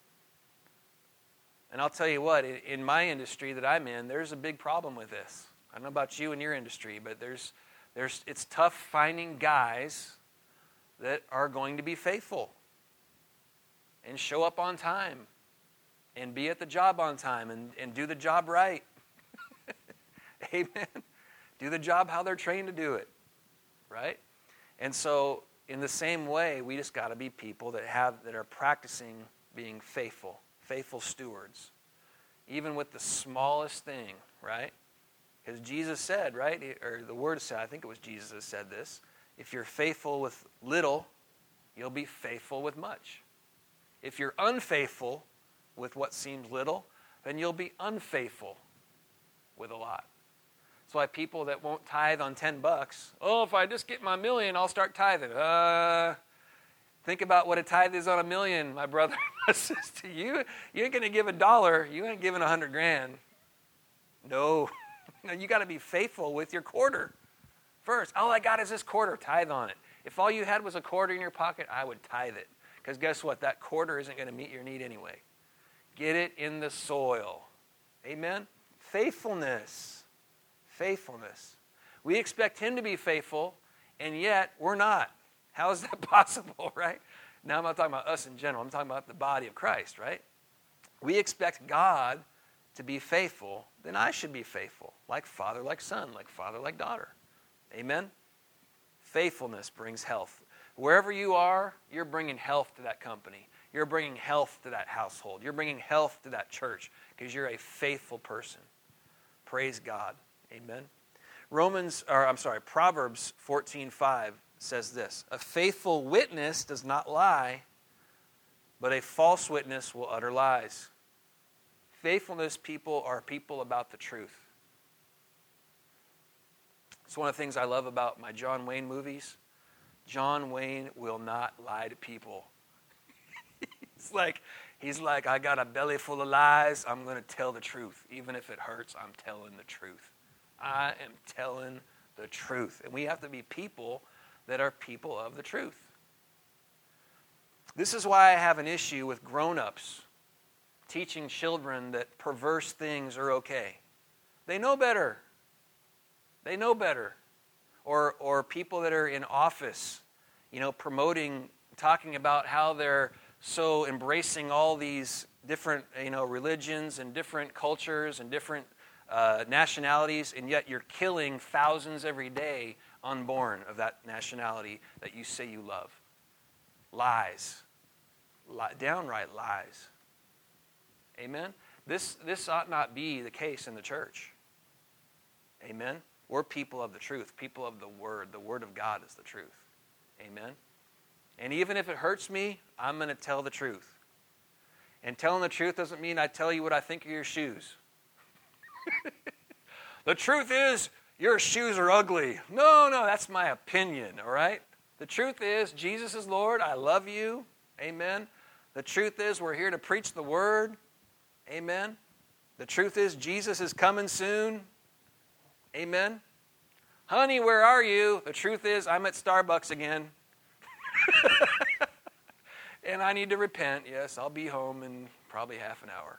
And I'll tell you what, in my industry that I'm in, there's a big problem with this. I don't know about you and your industry, but it's tough finding guys that are going to be faithful and show up on time and be at the job on time and do the job right. Amen. Do the job how they're trained to do it, right? And so, in the same way, we just got to be people that are practicing being faithful stewards, even with the smallest thing, right? Because Jesus said, right, or the Word said, I think it was Jesus that said this: if you're faithful with little, you'll be faithful with much. If you're unfaithful with what seems little, then you'll be unfaithful with a lot. That's why people that won't tithe on $10, if I just get my $1 million, I'll start tithing. Think about what a tithe is on $1 million, my brother, God says to you, you ain't going to give $1, you ain't giving $100,000. No. No, you got to be faithful with your quarter first. All I got is this quarter, tithe on it. If all you had was a quarter in your pocket, I would tithe it. Because guess what? That quarter isn't going to meet your need anyway. Get it in the soil. Amen? Faithfulness. Faithfulness. We expect him to be faithful, and yet we're not. How is that possible, right? Now I'm not talking about us in general. I'm talking about the body of Christ, right? We expect God to be faithful, then I should be faithful. Like father, like son, like father, like daughter. Amen? Faithfulness brings health. Wherever you are, you're bringing health to that company. You're bringing health to that household. You're bringing health to that church because you're a faithful person. Praise God. Amen. Proverbs 14:5 says this: a faithful witness does not lie, but a false witness will utter lies. Faithfulness people are people about the truth. It's one of the things I love about my John Wayne movies. John Wayne will not lie to people. He's like, I got a belly full of lies. I'm going to tell the truth. Even if it hurts, I'm telling the truth. I am telling the truth. And we have to be people that are people of the truth. This is why I have an issue with grown-ups teaching children that perverse things are okay. They know better. They know better. Or people that are in office, promoting, talking about how they're so embracing all these different, religions and different cultures and different nationalities, and yet you're killing thousands every day unborn of that nationality that you say you love. Lies. Downright lies. Amen? This ought not be the case in the church. Amen? We're people of the truth, people of the Word. The Word of God is the truth. Amen? And even if it hurts me, I'm going to tell the truth. And telling the truth doesn't mean I tell you what I think of your shoes. The truth is, your shoes are ugly. No, that's my opinion, all right? The truth is, Jesus is Lord. I love you. Amen? The truth is, we're here to preach the Word. Amen? The truth is, Jesus is coming soon. Amen? Honey, where are you? The truth is, I'm at Starbucks again. And I need to repent. Yes, I'll be home in probably half an hour.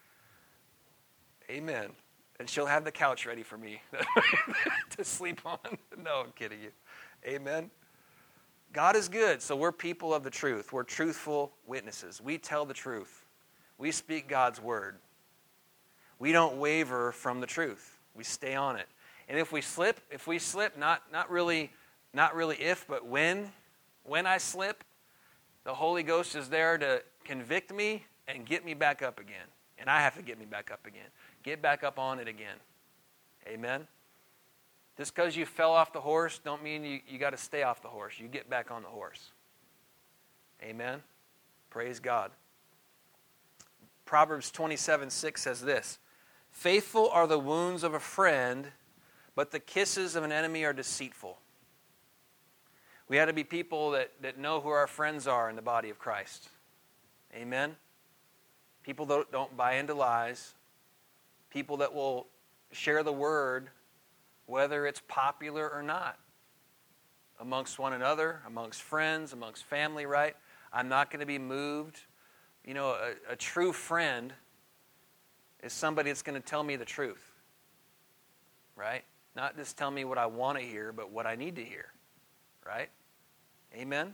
Amen. And she'll have the couch ready for me to sleep on. No, I'm kidding you. Amen. God is good, so we're people of the truth. We're truthful witnesses. We tell the truth. We speak God's word. We don't waver from the truth. We stay on it. And if we slip, not really if, but when I slip, the Holy Ghost is there to convict me and get me back up again. And I have to get me back up again. Get back up on it again. Amen? Just because you fell off the horse don't mean you got to stay off the horse. You get back on the horse. Amen? Praise God. Proverbs 27:6 says this: faithful are the wounds of a friend, but the kisses of an enemy are deceitful. We had to be people that know who our friends are in the body of Christ. Amen? People that don't buy into lies. People that will share the word, whether it's popular or not. Amongst one another, amongst friends, amongst family, right? I'm not going to be moved. A true friend is somebody that's going to tell me the truth. Right? Not just tell me what I want to hear, but what I need to hear. Right? Amen?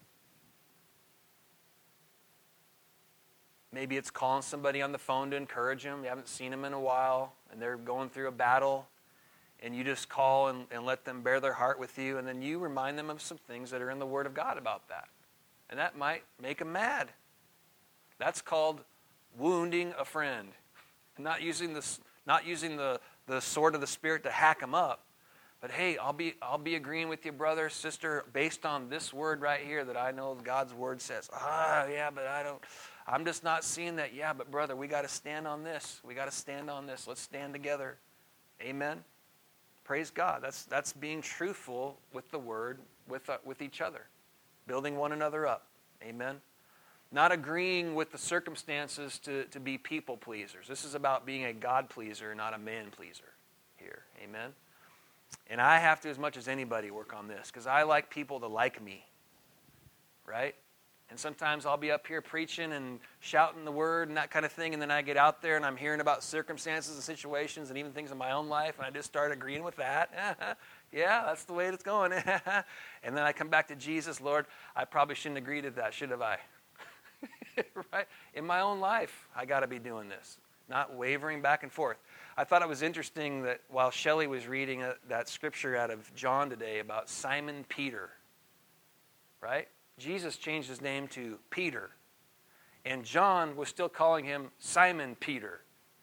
Maybe it's calling somebody on the phone to encourage them. You haven't seen them in a while, and they're going through a battle, and you just call and let them bear their heart with you, and then you remind them of some things that are in the Word of God about that. And that might make them mad. That's called wounding a friend. Not using the sword of the Spirit to hack them up. But hey, I'll be agreeing with you, brother, sister, based on this word right here that I know God's word says. Yeah, but I'm just not seeing that. Yeah, but brother, we got to stand on this. We got to stand on this. Let's stand together. Amen. Praise God. That's being truthful with the word, with each other, building one another up. Amen. Not agreeing with the circumstances to be people pleasers. This is about being a God pleaser, not a man pleaser here. Amen? And I have to, as much as anybody, work on this because I like people to like me. Right? And sometimes I'll be up here preaching and shouting the word and that kind of thing, and then I get out there and I'm hearing about circumstances and situations and even things in my own life, and I just start agreeing with that. Yeah, that's the way it's going. And then I come back to Jesus. Lord, I probably shouldn't agree to that, should have I? Right? In my own life, I got to be doing this, not wavering back and forth. I thought it was interesting that while Shelley was reading that scripture out of John today about Simon Peter, right? Jesus changed his name to Peter, and John was still calling him Simon Peter.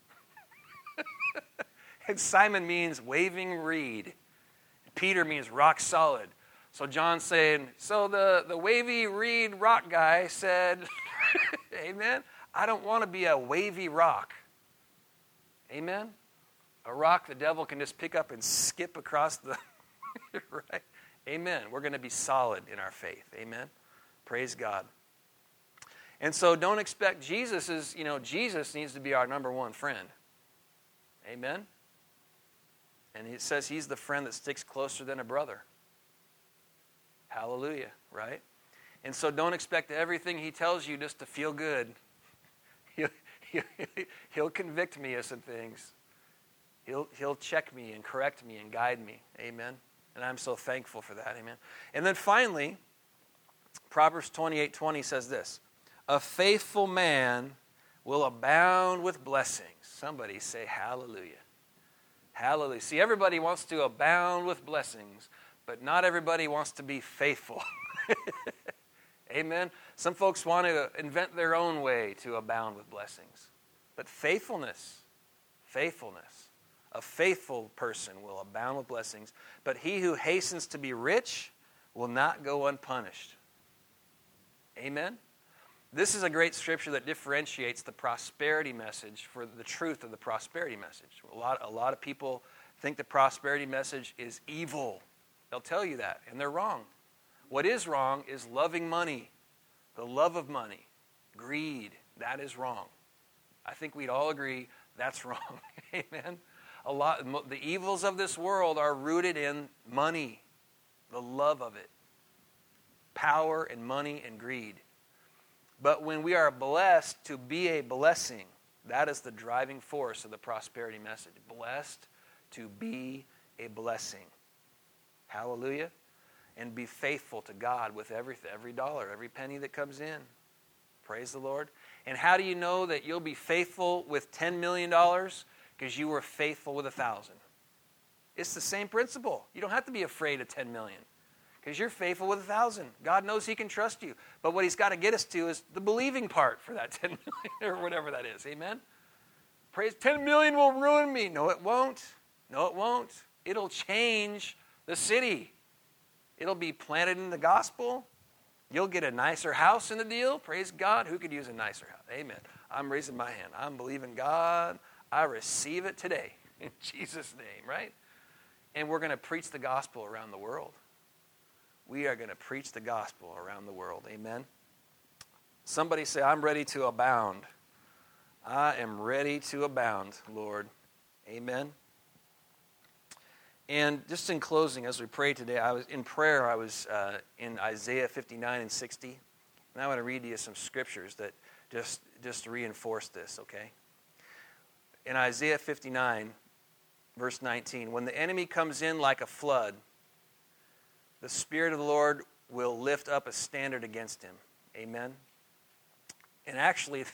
And Simon means waving reed. Peter means rock solid. So John's saying, so the wavy reed rock guy said, amen, I don't want to be a wavy rock. Amen? A rock the devil can just pick up and skip across the, right? Amen. We're going to be solid in our faith. Amen? Praise God. And so don't expect Jesus needs to be our number one friend. Amen? And it says he's the friend that sticks closer than a brother. Hallelujah, right? And so don't expect everything he tells you just to feel good. He'll convict me of some things. He'll check me and correct me and guide me. Amen? And I'm so thankful for that. Amen? And then finally, Proverbs 28:20 says this, a faithful man will abound with blessings. Somebody say hallelujah. Hallelujah. See, everybody wants to abound with blessings, but not everybody wants to be faithful. Amen? Some folks want to invent their own way to abound with blessings. But faithfulness, a faithful person will abound with blessings, but he who hastens to be rich will not go unpunished. Amen? This is a great scripture that differentiates the prosperity message for the truth of the prosperity message. A lot of people think the prosperity message is evil. They'll tell you that, and they're wrong. What is wrong is loving money, the love of money, greed. That is wrong. I think we'd all agree that's wrong. Amen? The evils of this world are rooted in money, the love of it, power and money and greed. But when we are blessed to be a blessing, that is the driving force of the prosperity message. Blessed to be a blessing. Hallelujah. And be faithful to God with everything, every dollar, every penny that comes in. Praise the Lord. And how do you know that you'll be faithful with $10 million? Because you were faithful with 1,000. It's the same principle. You don't have to be afraid of 10 million. Because you're faithful with 1,000. God knows he can trust you. But what he's got to get us to is the believing part for that 10 million or whatever that is. Amen? Praise, 10 million will ruin me. No, it won't. No, it won't. It'll change the city. It'll be planted in the gospel. You'll get a nicer house in the deal. Praise God. Who could use a nicer house? Amen. I'm raising my hand. I'm believing God. I receive it today. In Jesus' name, right? And we're going to preach the gospel around the world. We are going to preach the gospel around the world. Amen. Somebody say, I'm ready to abound. I am ready to abound, Lord. Amen. And just in closing, as we pray today, I was in Isaiah 59 and 60. And I want to read to you some scriptures that just reinforce this, okay? In Isaiah 59, verse 19, when the enemy comes in like a flood, the Spirit of the Lord will lift up a standard against him. Amen? And actually,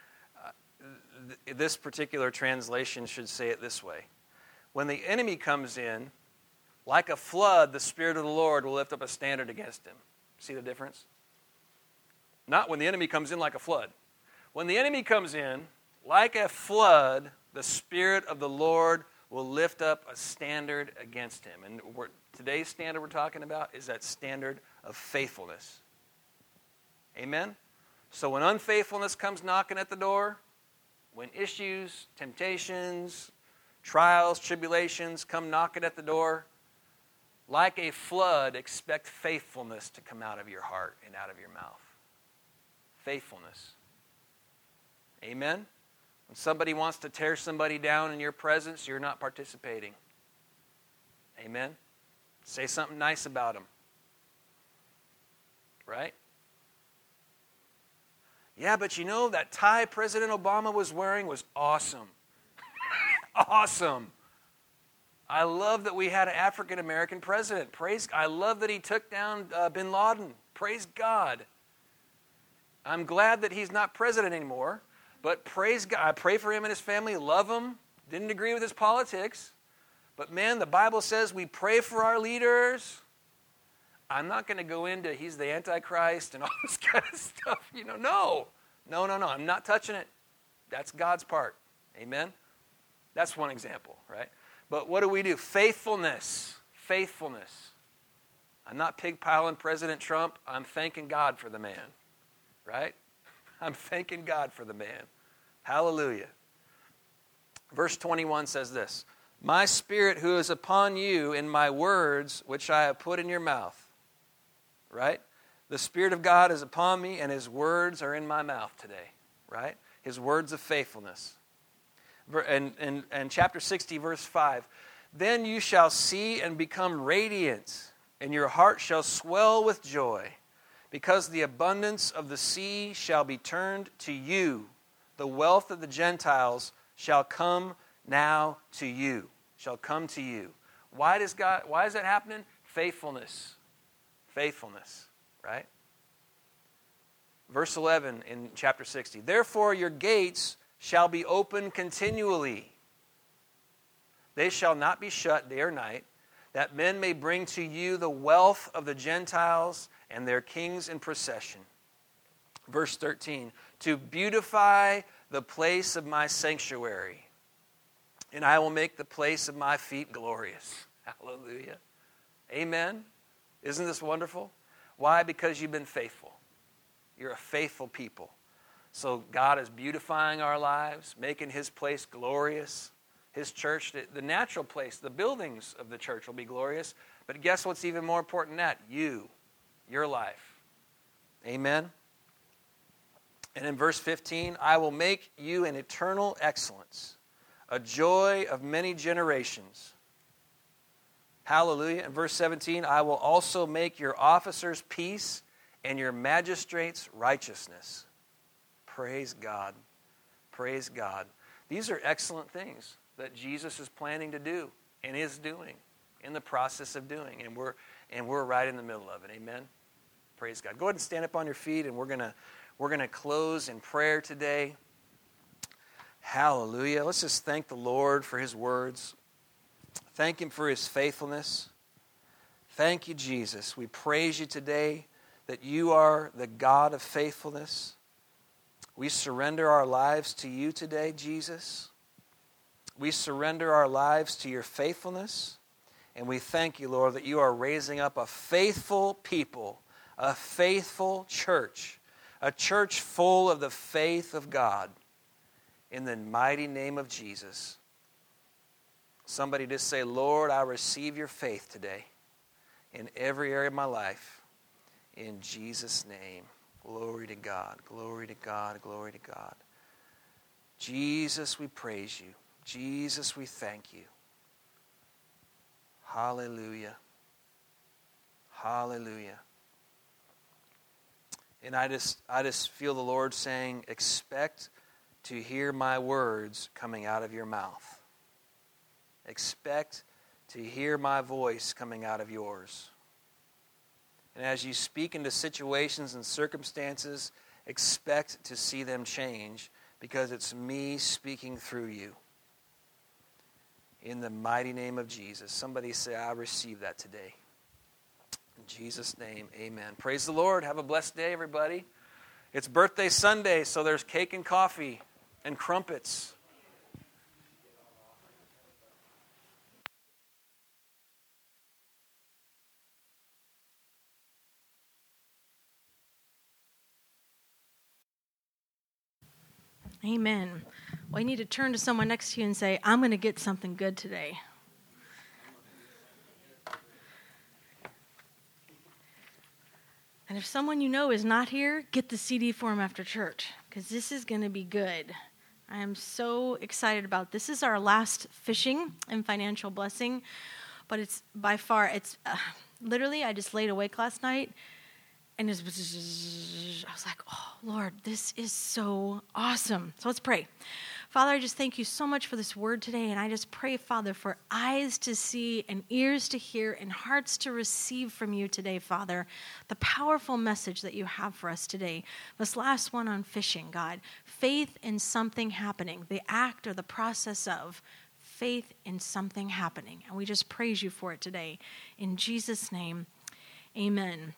this particular translation should say it this way. When the enemy comes in, like a flood, the Spirit of the Lord will lift up a standard against him. See the difference? Not when the enemy comes in like a flood. When the enemy comes in, like a flood, the Spirit of the Lord will lift up a standard against him. And today's standard we're talking about is that standard of faithfulness. Amen? So when unfaithfulness comes knocking at the door, when issues, temptations, trials, tribulations come knocking at the door, like a flood, expect faithfulness to come out of your heart and out of your mouth. Faithfulness. Amen? When somebody wants to tear somebody down in your presence, you're not participating. Amen? Say something nice about them. Right? Yeah, but you know that tie President Obama was wearing was awesome. Awesome. I love that we had an African-American president. I love that he took down bin Laden. Praise God. I'm glad that he's not president anymore, but praise God. I pray for him and his family, love him, didn't agree with his politics. But man, the Bible says we pray for our leaders. I'm not going to go into he's the Antichrist and all this kind of stuff. No. I'm not touching it. That's God's part. Amen? That's one example, right? But what do? Faithfulness. Faithfulness. I'm not pigpiling President Trump. I'm thanking God for the man, right? I'm thanking God for the man. Hallelujah. Verse 21 says this, my Spirit who is upon you and my words which I have put in your mouth. Right? The Spirit of God is upon me and His words are in my mouth today. Right? His words of faithfulness. And chapter 60, verse 5, then you shall see and become radiant, and your heart shall swell with joy, because the abundance of the sea shall be turned to you. The wealth of the Gentiles shall come now to you. Shall come to you. Why is that happening? Faithfulness. Faithfulness, right? Verse 11 in chapter 60. Therefore your gates shall be open continually. They shall not be shut day or night, that men may bring to you the wealth of the Gentiles and their kings in procession. Verse 13. To beautify the place of my sanctuary, and I will make the place of my feet glorious. Hallelujah. Amen. Isn't this wonderful? Why? Because you've been faithful. You're a faithful people. So God is beautifying our lives, making His place glorious. His church, the natural place, the buildings of the church will be glorious. But guess what's even more important than that? You, your life. Amen? And in verse 15, I will make you an eternal excellence, a joy of many generations. Hallelujah. In verse 17, I will also make your officers peace and your magistrates righteousness. Praise God. Praise God. These are excellent things that Jesus is planning to do and is doing, in the process of doing. And we're right in the middle of it. Amen. Praise God. Go ahead and stand up on your feet, and we're gonna close in prayer today. Hallelujah. Let's just thank the Lord for His words. Thank Him for His faithfulness. Thank you, Jesus. We praise you today that you are the God of faithfulness. We surrender our lives to you today, Jesus. We surrender our lives to your faithfulness. And we thank you, Lord, that you are raising up a faithful people, a faithful church, a church full of the faith of God. In the mighty name of Jesus. Somebody just say, Lord, I receive your faith today in every area of my life. In Jesus' name. Glory to God, glory to God, glory to God. Jesus, we praise you. Jesus, we thank you. Hallelujah. Hallelujah. And I just feel the Lord saying, expect to hear my words coming out of your mouth. Expect to hear my voice coming out of yours. And as you speak into situations and circumstances, expect to see them change, because it's me speaking through you. In the mighty name of Jesus. Somebody say, I receive that today. In Jesus' name, amen. Praise the Lord. Have a blessed day, everybody. It's birthday Sunday, so there's cake and coffee and crumpets. Amen. Well, you need to turn to someone next to you and say, I'm going to get something good today. And if someone you know is not here, get the CD for them after church, because this is going to be good. I am so excited about this. This is our last fishing and financial blessing, but it's by far, literally, I just laid awake last night, and I was like, oh, Lord, this is so awesome. So let's pray. Father, I just thank you so much for this word today, and I just pray, Father, for eyes to see and ears to hear and hearts to receive from you today, Father, the powerful message that you have for us today. This last one on fishing, God, faith in something happening, the act or the process of faith in something happening, and we just praise you for it today. In Jesus' name, amen.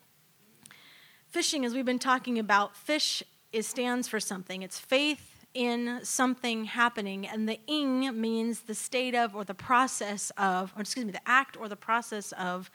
Fishing, as we've been talking about, fish stands for something. It's faith in something happening, and the ing means the state of or the process of, the act or the process of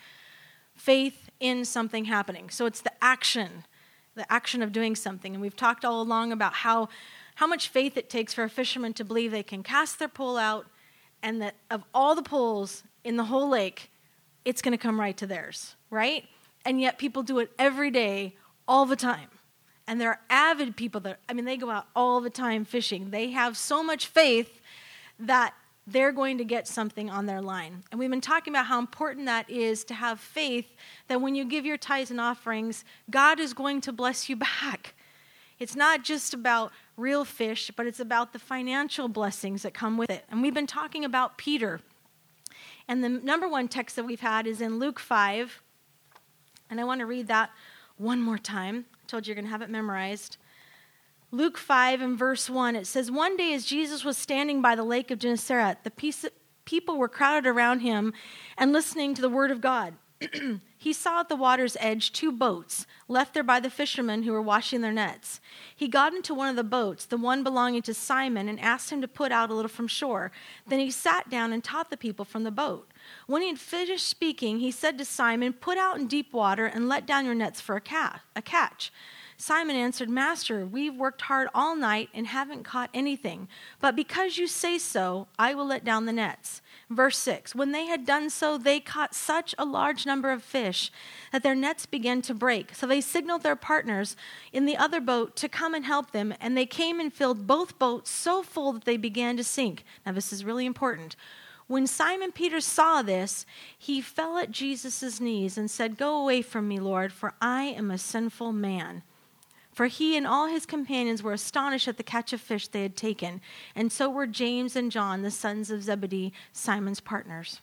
faith in something happening. So it's the action of doing something. And we've talked all along about how much faith it takes for a fisherman to believe they can cast their pole out, and that of all the poles in the whole lake, it's going to come right to theirs, right? And yet people do it every day, all the time. And there are avid people they go out all the time fishing. They have so much faith that they're going to get something on their line. And we've been talking about how important that is to have faith that when you give your tithes and offerings, God is going to bless you back. It's not just about real fish, but it's about the financial blessings that come with it. And we've been talking about Peter. And the number one text that we've had is in Luke 5. And I want to read that one more time. I told you you're going to have it memorized. Luke 5 and verse 1, it says, "One day as Jesus was standing by the lake of Gennesaret, the people were crowded around him and listening to the word of God. He saw at the water's edge 2 boats left there by the fishermen who were washing their nets. He got into one of the boats, the one belonging to Simon, and asked him to put out a little from shore. Then he sat down and taught the people from the boat. When he had finished speaking, he said to Simon, 'Put out in deep water and let down your nets for a catch.' Simon answered, 'Master, we've worked hard all night and haven't caught anything. But because you say so, I will let down the nets.' Verse 6, when they had done so, they caught such a large number of fish that their nets began to break. So they signaled their partners in the other boat to come and help them, and they came and filled both boats so full that they began to sink." Now this is really important. "When Simon Peter saw this, he fell at Jesus' knees and said, 'Go away from me, Lord, for I am a sinful man.' For he and all his companions were astonished at the catch of fish they had taken, and so were James and John, the sons of Zebedee, Simon's partners."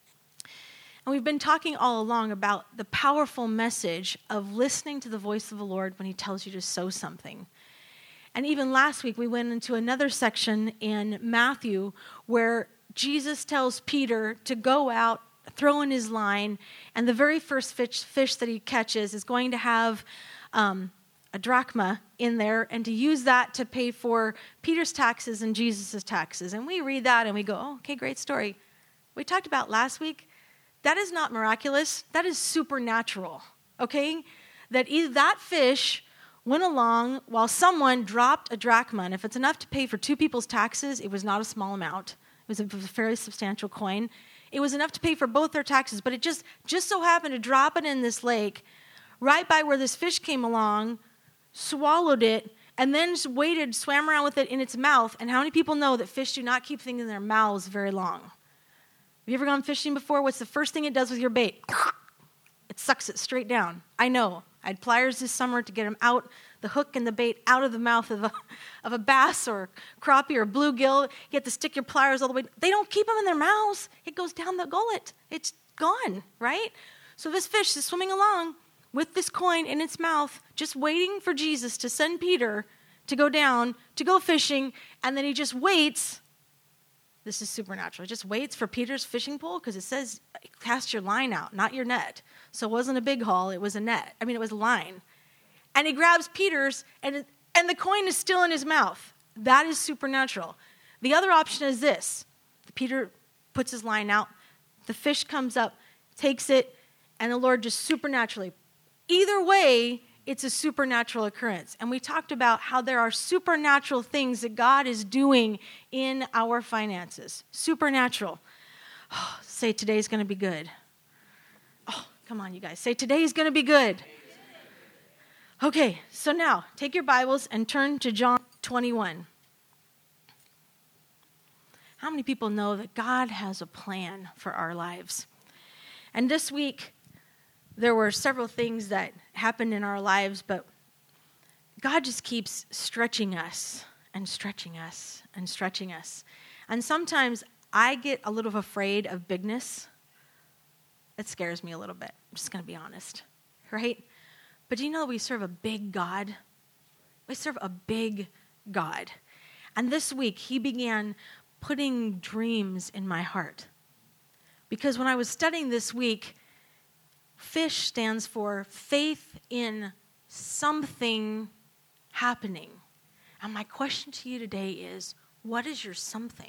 And we've been talking all along about the powerful message of listening to the voice of the Lord when he tells you to sow something. And even last week, we went into another section in Matthew where Jesus tells Peter to go out, throw in his line, and the very first fish that he catches is going to have a drachma in there, and to use that to pay for Peter's taxes and Jesus' taxes. And we read that and we go, oh, okay, great story. We talked about last week, that is not miraculous, that is supernatural, okay? That that fish went along while someone dropped a drachma, and if it's enough to pay for 2 people's taxes, it was not a small amount. It was a fairly substantial coin. It was enough to pay for both their taxes, but it just so happened to drop it in this lake right by where this fish came along, swallowed it, and then just waited, swam around with it in its mouth. And how many people know that fish do not keep things in their mouths very long? Have you ever gone fishing before? What's the first thing it does with your bait? It sucks it straight down. I know. I had pliers this summer to get them out, the hook and the bait out of the mouth of a bass or crappie or bluegill. You have to stick your pliers all the way. They don't keep them in their mouths. It goes down the gullet. It's gone, right? So this fish is swimming along with this coin in its mouth, just waiting for Jesus to send Peter to go down, to go fishing, and then he just waits. This is supernatural. He just waits for Peter's fishing pole, because it says, cast your line out, not your net. So it wasn't a big haul, it was a net. It was a line. And he grabs Peter's, and the coin is still in his mouth. That is supernatural. The other option is this. Peter puts his line out, the fish comes up, takes it, and the Lord just supernaturally. Either way, it's a supernatural occurrence. And we talked about how there are supernatural things that God is doing in our finances. Supernatural. Oh, say today's going to be good. Oh, come on, you guys. Say today's going to be good. Okay, so now take your Bibles and turn to John 21. How many people know that God has a plan for our lives? And this week, there were several things that happened in our lives, but God just keeps stretching us and stretching us and stretching us. And sometimes I get a little afraid of bigness. It scares me a little bit. I'm just going to be honest, right? But do you know we serve a big God? We serve a big God. And this week, he began putting dreams in my heart. Because when I was studying this week, FISH stands for faith in something happening. And my question to you today is, what is your something?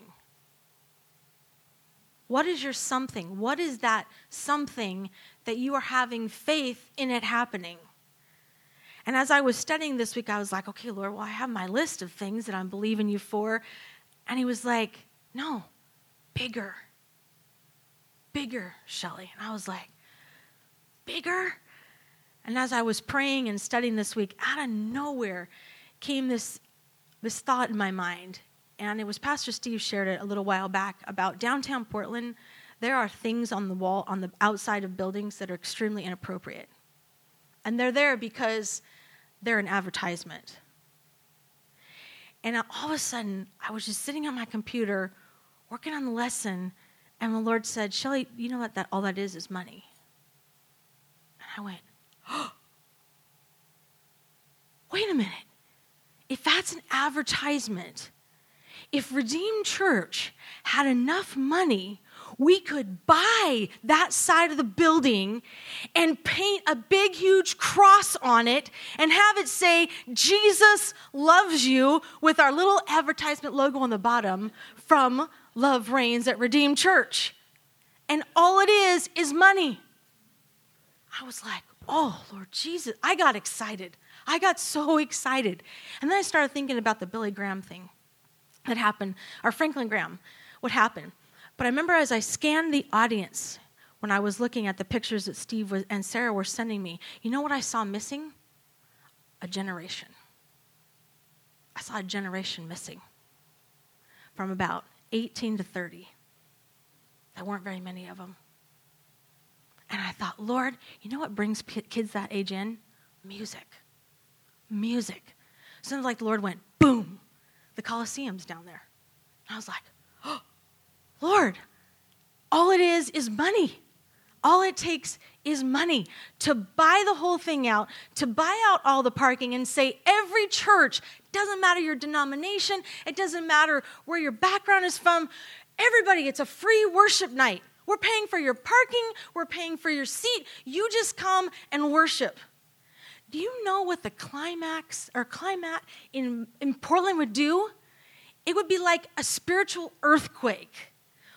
What is your something? What is that something that you are having faith in it happening? And as I was studying this week, I was like, okay, Lord, well, I have my list of things that I'm believing you for. And he was like, no, bigger. Bigger, Shelley. And I was like, bigger? And as I was praying and studying this week, out of nowhere came this thought in my mind. And it was Pastor Steve shared it a little while back about downtown Portland. There are things on the wall, on the outside of buildings that are extremely inappropriate. And they're there because they're an advertisement. And all of a sudden, I was just sitting on my computer, working on the lesson, and the Lord said, Shelley, you know what that all that is money. And I went, oh, wait a minute. If that's an advertisement, if Redeemed Church had enough money, we could buy that side of the building and paint a big, huge cross on it and have it say, Jesus loves you, with our little advertisement logo on the bottom from Love Reigns at Redeemed Church. And all it is money. I was like, oh, Lord Jesus. I got excited. I got so excited. And then I started thinking about the Billy Graham thing that happened, or Franklin Graham, what happened. But I remember as I scanned the audience, when I was looking at the pictures that Steve and Sarah were sending me, you know what I saw missing? A generation. I saw a generation missing from about 18 to 30. There weren't very many of them. And I thought, Lord, you know what brings kids that age in? Music. Music. Sounds like the Lord went, boom, the Coliseum's down there. And I was like, oh, Lord, all it is money. All it takes is money to buy the whole thing out, to buy out all the parking and say every church, doesn't matter your denomination, it doesn't matter where your background is from, everybody gets a free worship night. We're paying for your parking, we're paying for your seat, you just come and worship. Do you know what the climate in Portland would do? It would be like a spiritual earthquake.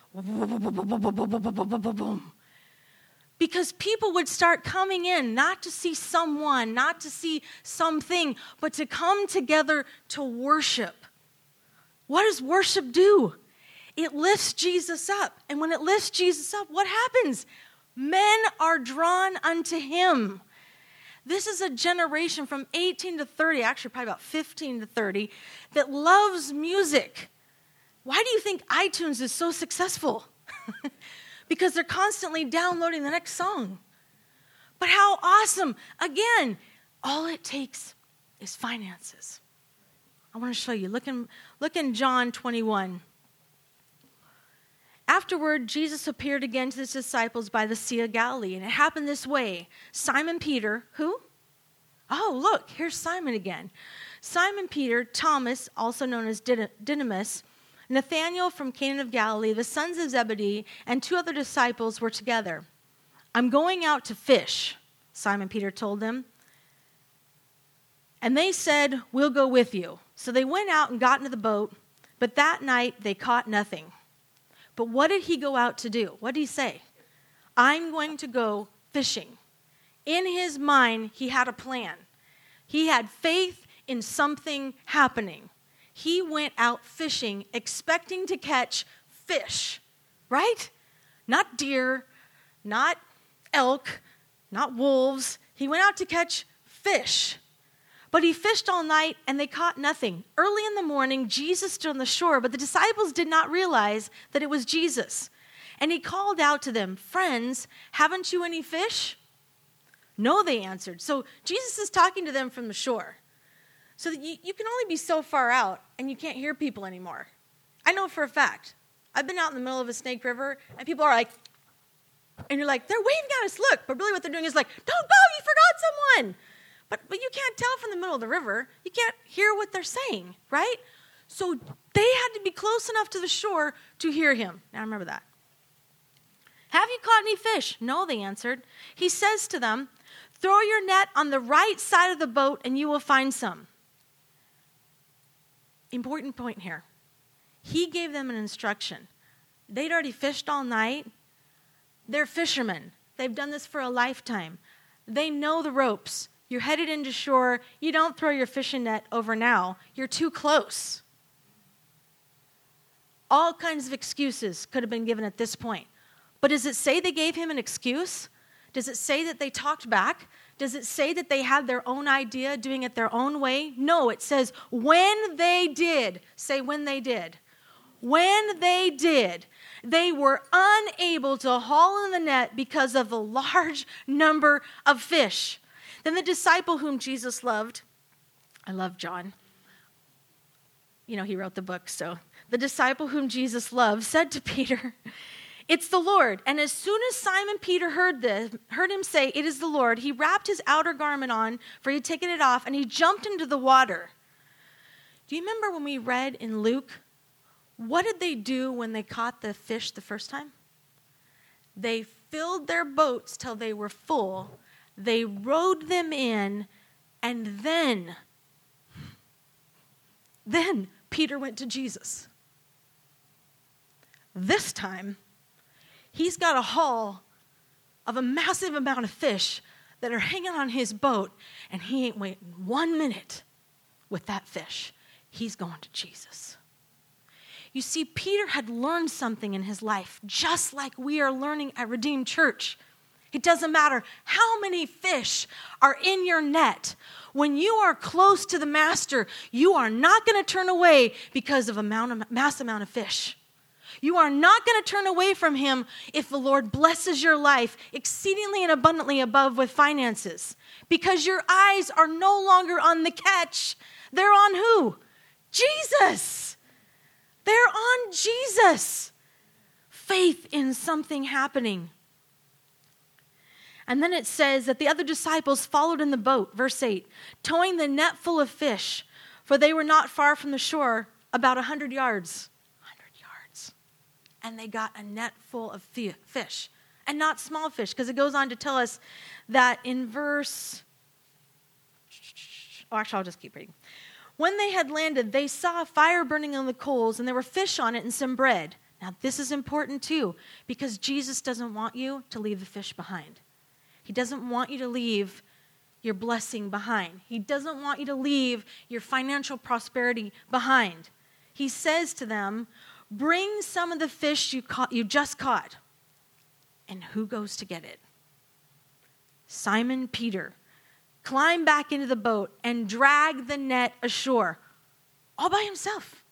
Because people would start coming in, not to see someone, not to see something, but to come together to worship. What does worship do? It lifts Jesus up. And when it lifts Jesus up, what happens? Men are drawn unto him. This is a generation from 18 to 30, actually probably about 15 to 30, that loves music. Why do you think iTunes is so successful? Because they're constantly downloading the next song. But how awesome. Again, all it takes is finances. I want to show you. Look in John 21. Afterward, Jesus appeared again to his disciples by the Sea of Galilee. And it happened this way. Simon Peter, who? Oh, look, here's Simon again. Simon Peter, Thomas, also known as Didymus, Nathanael from Cana of Galilee, the sons of Zebedee, and 2 other disciples were together. I'm going out to fish, Simon Peter told them. And they said, we'll go with you. So they went out and got into the boat, but that night they caught nothing. But what did he go out to do? What did he say? I'm going to go fishing. In his mind, he had a plan. He had faith in something happening. He went out fishing, expecting to catch fish, right? Not deer, not elk, not wolves. He went out to catch fish. But he fished all night, and they caught nothing. Early in the morning, Jesus stood on the shore, but the disciples did not realize that it was Jesus. And he called out to them, "Friends, haven't you any fish?" "No," they answered. So Jesus is talking to them from the shore. So that you can only be so far out, and you can't hear people anymore. I know for a fact. I've been out in the middle of a Snake River, and people are like, and you're like, they're waving at us, look. But really what they're doing is like, don't go, you forgot someone. But you can't tell from the middle of the river. You can't hear what they're saying, right? So they had to be close enough to the shore to hear him. Now remember that. "Have you caught any fish?" "No," they answered. He says to them, "Throw your net on the right side of the boat and you will find some." Important point here. He gave them an instruction. They'd already fished all night. They're fishermen. They've done this for a lifetime. They know the ropes. You're headed into shore. You don't throw your fishing net over now. You're too close. All kinds of excuses could have been given at this point. But does it say they gave him an excuse? Does it say that they talked back? Does it say that they had their own idea, doing it their own way? No, it says when they did. Say when they did. When they did, they were unable to haul in the net because of the large number of fish. Then the disciple whom Jesus loved, I love John. You know, he wrote the book, so. The disciple whom Jesus loved said to Peter, "It's the Lord." And as soon as Simon Peter heard him say, "It is the Lord," he wrapped his outer garment on, for he had taken it off, and he jumped into the water. Do you remember when we read in Luke, what did they do when they caught the fish the first time? They filled their boats till they were full. They rowed them in, and then Peter went to Jesus. This time, he's got a haul of a massive amount of fish that are hanging on his boat, and he ain't waiting 1 minute with that fish. He's going to Jesus. You see, Peter had learned something in his life, just like we are learning at Redeemed Church. It doesn't matter how many fish are in your net. When you are close to the master, you are not going to turn away because of a mass amount of fish. You are not going to turn away from him if the Lord blesses your life exceedingly and abundantly above with finances. Because your eyes are no longer on the catch. They're on who? Jesus. They're on Jesus. Faith in something happening. And then it says that the other disciples followed in the boat, verse 8, towing the net full of fish, for they were not far from the shore, about 100 yards. 100 yards. And they got a net full of fish, and not small fish, because it goes on to tell us that in verse, actually I'll just keep reading. When they had landed, they saw a fire burning on the coals, and there were fish on it and some bread. Now this is important too, because Jesus doesn't want you to leave the fish behind. He doesn't want you to leave your blessing behind. He doesn't want you to leave your financial prosperity behind. He says to them, bring some of the fish you just caught. And who goes to get it? Simon Peter. Climb back into the boat and drag the net ashore. All by himself.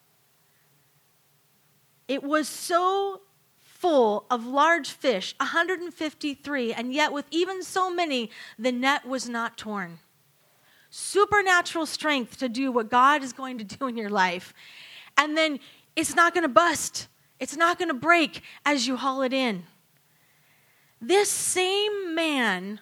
It was so full of large fish, 153, and yet with even so many, the net was not torn. Supernatural strength to do what God is going to do in your life. And then it's not going to bust. It's not going to break as you haul it in. This same man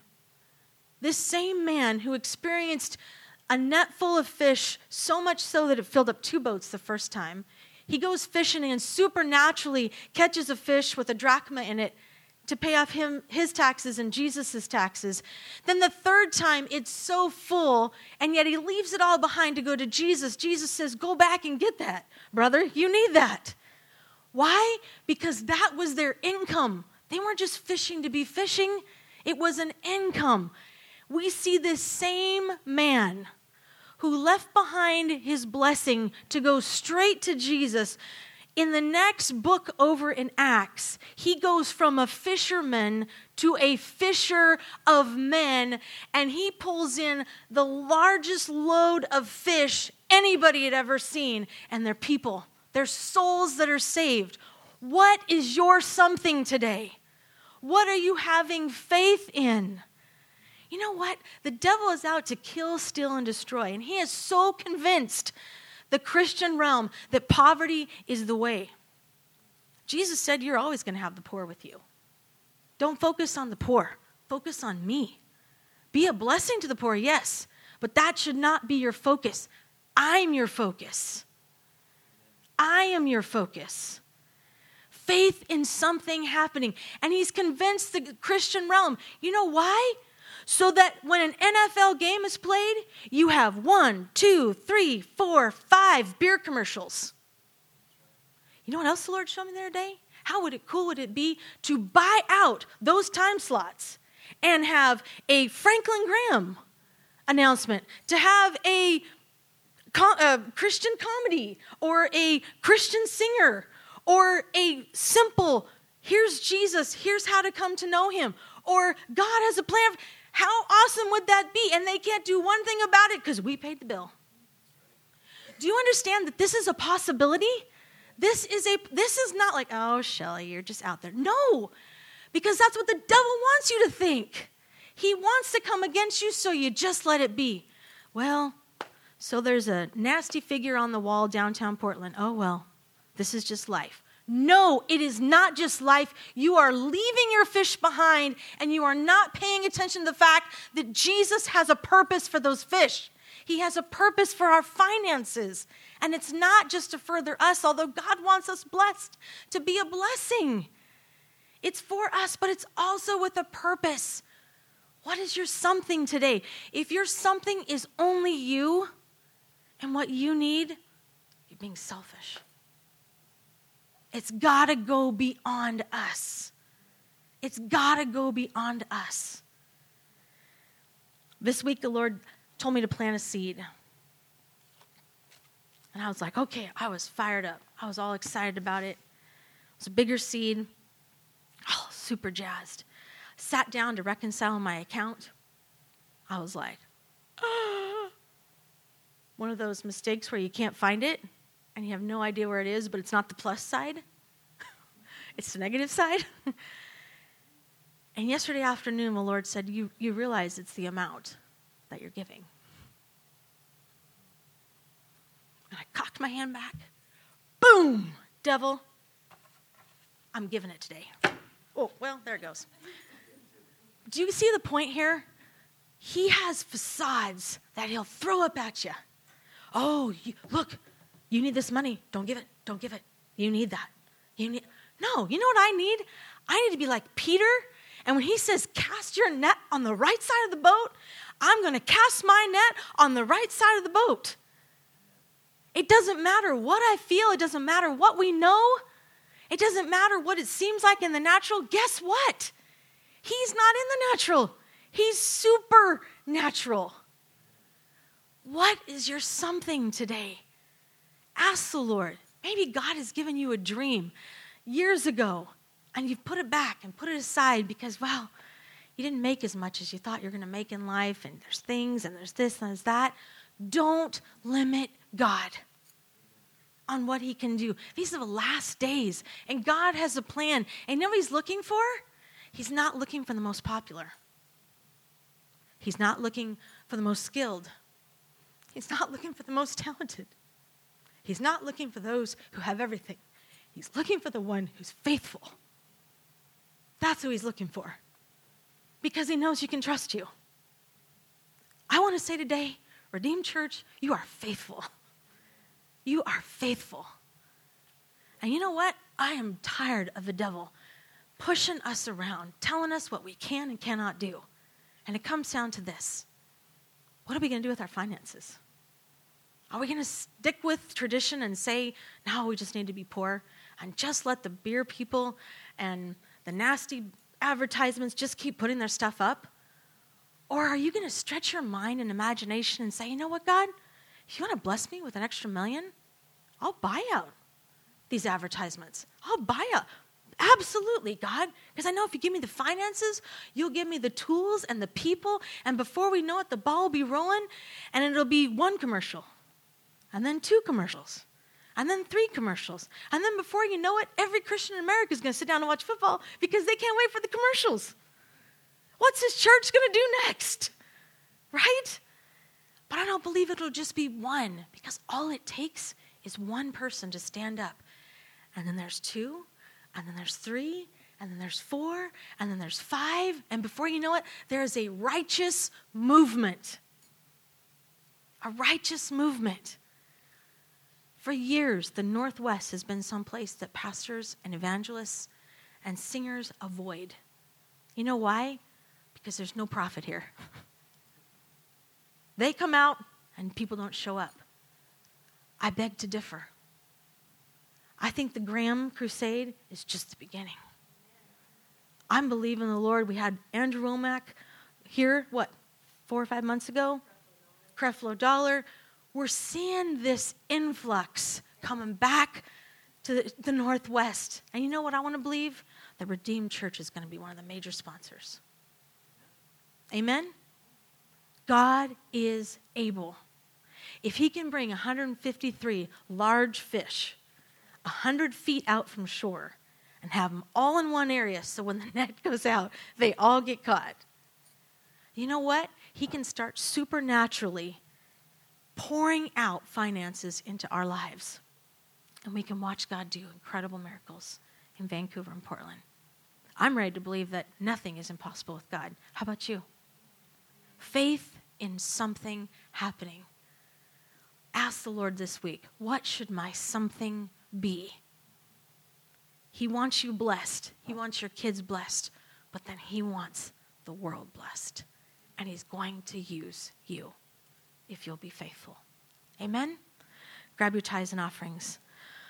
who experienced a net full of fish, so much so that it filled up 2 boats the first time, he goes fishing and supernaturally catches a fish with a drachma in it to pay off his taxes and Jesus' taxes. Then the third time, it's so full, and yet he leaves it all behind to go to Jesus. Jesus says, go back and get that, brother. You need that. Why? Because that was their income. They weren't just fishing to be fishing. It was an income. We see this same man who left behind his blessing to go straight to Jesus in the next book over in Acts, he goes from a fisherman to a fisher of men, and he pulls in the largest load of fish anybody had ever seen, and they're people. They're souls that are saved. What is your something today? What are you having faith in? You know what? The devil is out to kill, steal, and destroy, and he is so convinced the Christian realm that poverty is the way. Jesus said you're always going to have the poor with you. Don't focus on the poor. Focus on me. Be a blessing to the poor, yes, but that should not be your focus. I'm your focus. I am your focus. Faith in something happening. And he's convinced the Christian realm. You know why? So that when an NFL game is played, you have 1, 2, 3, 4, 5 beer commercials. You know what else the Lord showed me the other day? How cool would it be to buy out those time slots and have a Franklin Graham announcement, to have a Christian comedy or a Christian singer or a simple, here's Jesus, here's how to come to know him, or God has a plan. How awesome would that be? And they can't do one thing about it because we paid the bill. Do you understand that this is a possibility? This is not like, oh, Shelley, you're just out there. No, because that's what the devil wants you to think. He wants to come against you, so you just let it be. Well, so there's a nasty figure on the wall downtown Portland. Oh, well, this is just life. No, it is not just life. You are leaving your fish behind, and you are not paying attention to the fact that Jesus has a purpose for those fish. He has a purpose for our finances. And it's not just to further us, although God wants us blessed to be a blessing. It's for us, but it's also with a purpose. What is your something today? If your something is only you and what you need, you're being selfish. It's got to go beyond us. It's got to go beyond us. This week, the Lord told me to plant a seed. And I was like, okay, I was fired up. I was all excited about it. It was a bigger seed. Oh, super jazzed. Sat down to reconcile my account. I was like, one of those mistakes where you can't find it and you have no idea where it is, but it's not the plus side. It's the negative side. And yesterday afternoon, the Lord said, you realize it's the amount that you're giving. And I cocked my hand back. Boom! Devil, I'm giving it today. Oh, well, there it goes. Do you see the point here? He has facades that he'll throw up at you. Oh, look, you need this money. Don't give it. Don't give it. You need that. No, you know what I need? I need to be like Peter. And when he says, cast your net on the right side of the boat, I'm going to cast my net on the right side of the boat. It doesn't matter what I feel. It doesn't matter what we know. It doesn't matter what it seems like in the natural. Guess what? He's not in the natural. He's supernatural. What is your something today? Ask the Lord. Maybe God has given you a dream years ago, and you've put it back and put it aside because, well, you didn't make as much as you thought you were going to make in life, and there's things, and there's this, and there's that. Don't limit God on what he can do. These are the last days, and God has a plan. And you know what he's looking for? He's not looking for the most popular. He's not looking for the most skilled. He's not looking for the most talented. He's not looking for those who have everything. He's looking for the one who's faithful. That's who he's looking for. Because he knows you can trust you. I want to say today, Redeemed Church, you are faithful. You are faithful. And you know what? I am tired of the devil pushing us around, telling us what we can and cannot do. And it comes down to this. What are we going to do with our finances? Are we going to stick with tradition and say, no, we just need to be poor and just let the beer people and the nasty advertisements just keep putting their stuff up? Or are you going to stretch your mind and imagination and say, you know what, God? If you want to bless me with an extra $1 million, I'll buy out these advertisements. I'll buy it. Absolutely, God. Because I know if you give me the finances, you'll give me the tools and the people. And before we know it, the ball will be rolling. And it'll be 1 commercial. And then 2 commercials. And then 3 commercials. And then before you know it, every Christian in America is going to sit down and watch football because they can't wait for the commercials. What's this church going to do next? Right? But I don't believe it'll just be 1, because all it takes is 1 person to stand up. And then there's 2, and then there's 3, and then there's 4, and then there's 5. And before you know it, there is a righteous movement. A righteous movement. For years, the Northwest has been someplace that pastors and evangelists and singers avoid. You know why? Because there's no profit here. They come out and people don't show up. I beg to differ. I think the Graham Crusade is just the beginning. I'm believing the Lord. We had Andrew Womack here, 4 or 5 months ago? Creflo Dollar. We're seeing this influx coming back to the Northwest. And you know what I want to believe? The Redeemed Church is going to be one of the major sponsors. Amen? God is able. If he can bring 153 large fish 100 feet out from shore and have them all in one area so when the net goes out, they all get caught. You know what? He can start supernaturally pouring out finances into our lives. And we can watch God do incredible miracles in Vancouver and Portland. I'm ready to believe that nothing is impossible with God. How about you? Faith in something happening. Ask the Lord this week, what should my something be? He wants you blessed. He wants your kids blessed. But then he wants the world blessed. And he's going to use you if you'll be faithful. Amen? Grab your tithes and offerings.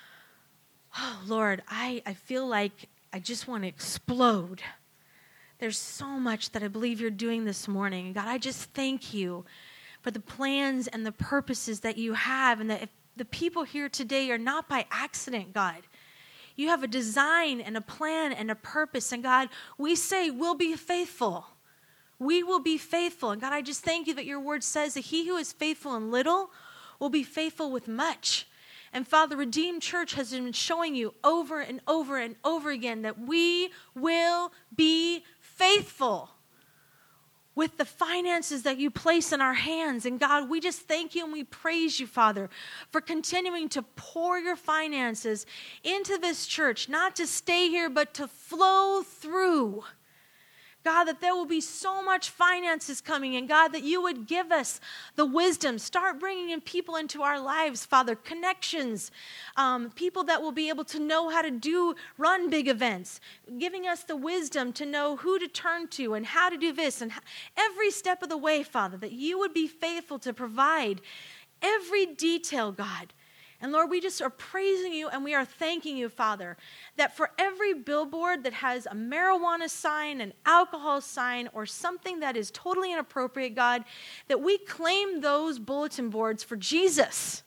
Oh, Lord, I feel like I just want to explode. There's so much that I believe you're doing this morning. God, I just thank you for the plans and the purposes that you have, and that if the people here today are not by accident, God. You have a design and a plan and a purpose. And God, we say we'll be faithful. We will be faithful. And God, I just thank you that your word says that he who is faithful in little will be faithful with much. And Father, Redeemed Church has been showing you over and over and over again that we will be faithful with the finances that you place in our hands. And God, we just thank you and we praise you, Father, for continuing to pour your finances into this church, not to stay here, but to flow through. God, that there will be so much finances coming, and God, that you would give us the wisdom. Start bringing in people into our lives, Father, connections, people that will be able to know how to run big events, giving us the wisdom to know who to turn to and how to do this, and every step of the way, Father, that you would be faithful to provide every detail, God. And Lord, we just are praising you and we are thanking you, Father, that for every billboard that has a marijuana sign, an alcohol sign, or something that is totally inappropriate, God, that we claim those bulletin boards for Jesus.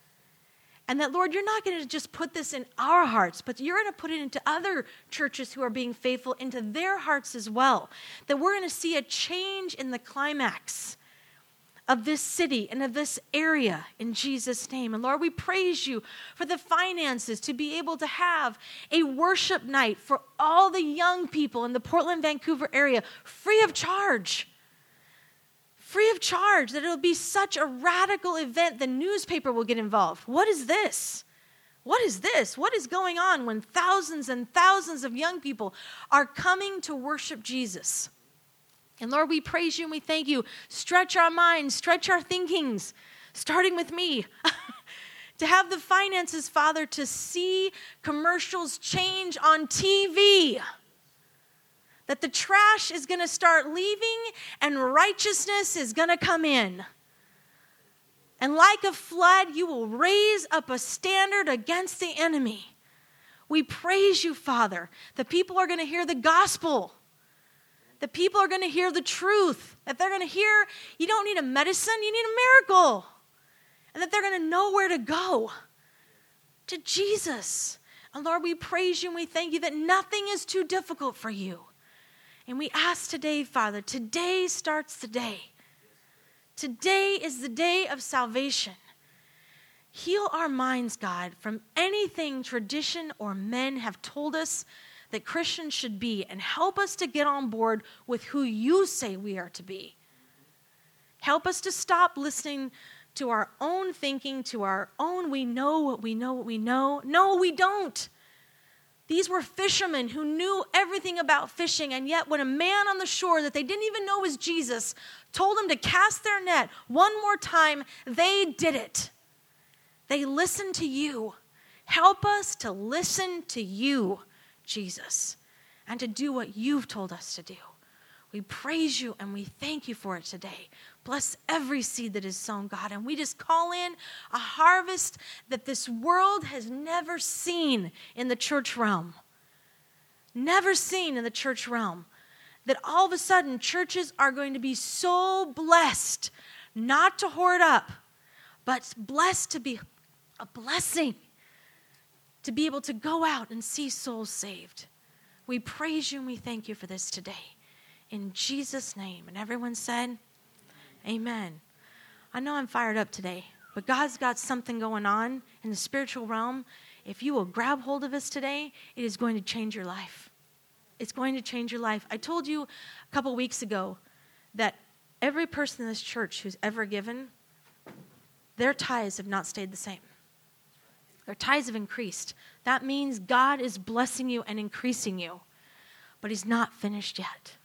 And that, Lord, you're not going to just put this in our hearts, but you're going to put it into other churches who are being faithful, into their hearts as well. That we're going to see a change in the climax of this city and of this area in Jesus' name. And Lord, we praise you for the finances to be able to have a worship night for all the young people in the Portland, Vancouver area, free of charge. Free of charge, that it'll be such a radical event, the newspaper will get involved. What is this? What is this? What is going on when thousands and thousands of young people are coming to worship Jesus? And Lord, we praise you and we thank you. Stretch our minds, stretch our thinkings, starting with me, to have the finances, Father, to see commercials change on TV. That the trash is going to start leaving and righteousness is going to come in. And like a flood, you will raise up a standard against the enemy. We praise you, Father. The people are going to hear the gospel. The people are going to hear the truth. That they're going to hear, you don't need a medicine, you need a miracle. And that they're going to know where to go. To Jesus. And Lord, we praise you and we thank you that nothing is too difficult for you. And we ask today, Father, today starts the day. Today is the day of salvation. Heal our minds, God, from anything tradition or men have told us that Christians should be, and help us to get on board with who you say we are to be. Help us to stop listening to our own thinking, to our own, we know what we know what we know. No, we don't. These were fishermen who knew everything about fishing, and yet when a man on the shore that they didn't even know was Jesus told them to cast their net one more time, they did it. They listened to you. Help us to listen to you, Jesus, and to do what you've told us to do. We praise you and we thank you for it today. Bless every seed that is sown, God, and we just call in a harvest that this world has never seen in the church realm. Never seen in the church realm. That all of a sudden churches are going to be so blessed, not to hoard up, but blessed to be a blessing, to be able to go out and see souls saved. We praise you and we thank you for this today. In Jesus' name. And everyone said, amen. I know I'm fired up today, but God's got something going on in the spiritual realm. If you will grab hold of us today, it is going to change your life. It's going to change your life. I told you a couple weeks ago that every person in this church who's ever given, their tithes have not stayed the same. Their tithes have increased. That means God is blessing you and increasing you, but he's not finished yet.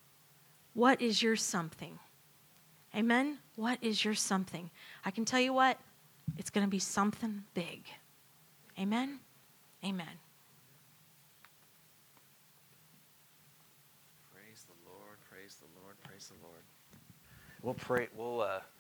What is your something? Amen? What is your something? I can tell you what, it's going to be something big. Amen? Amen. Praise the Lord, praise the Lord, praise the Lord. We'll pray.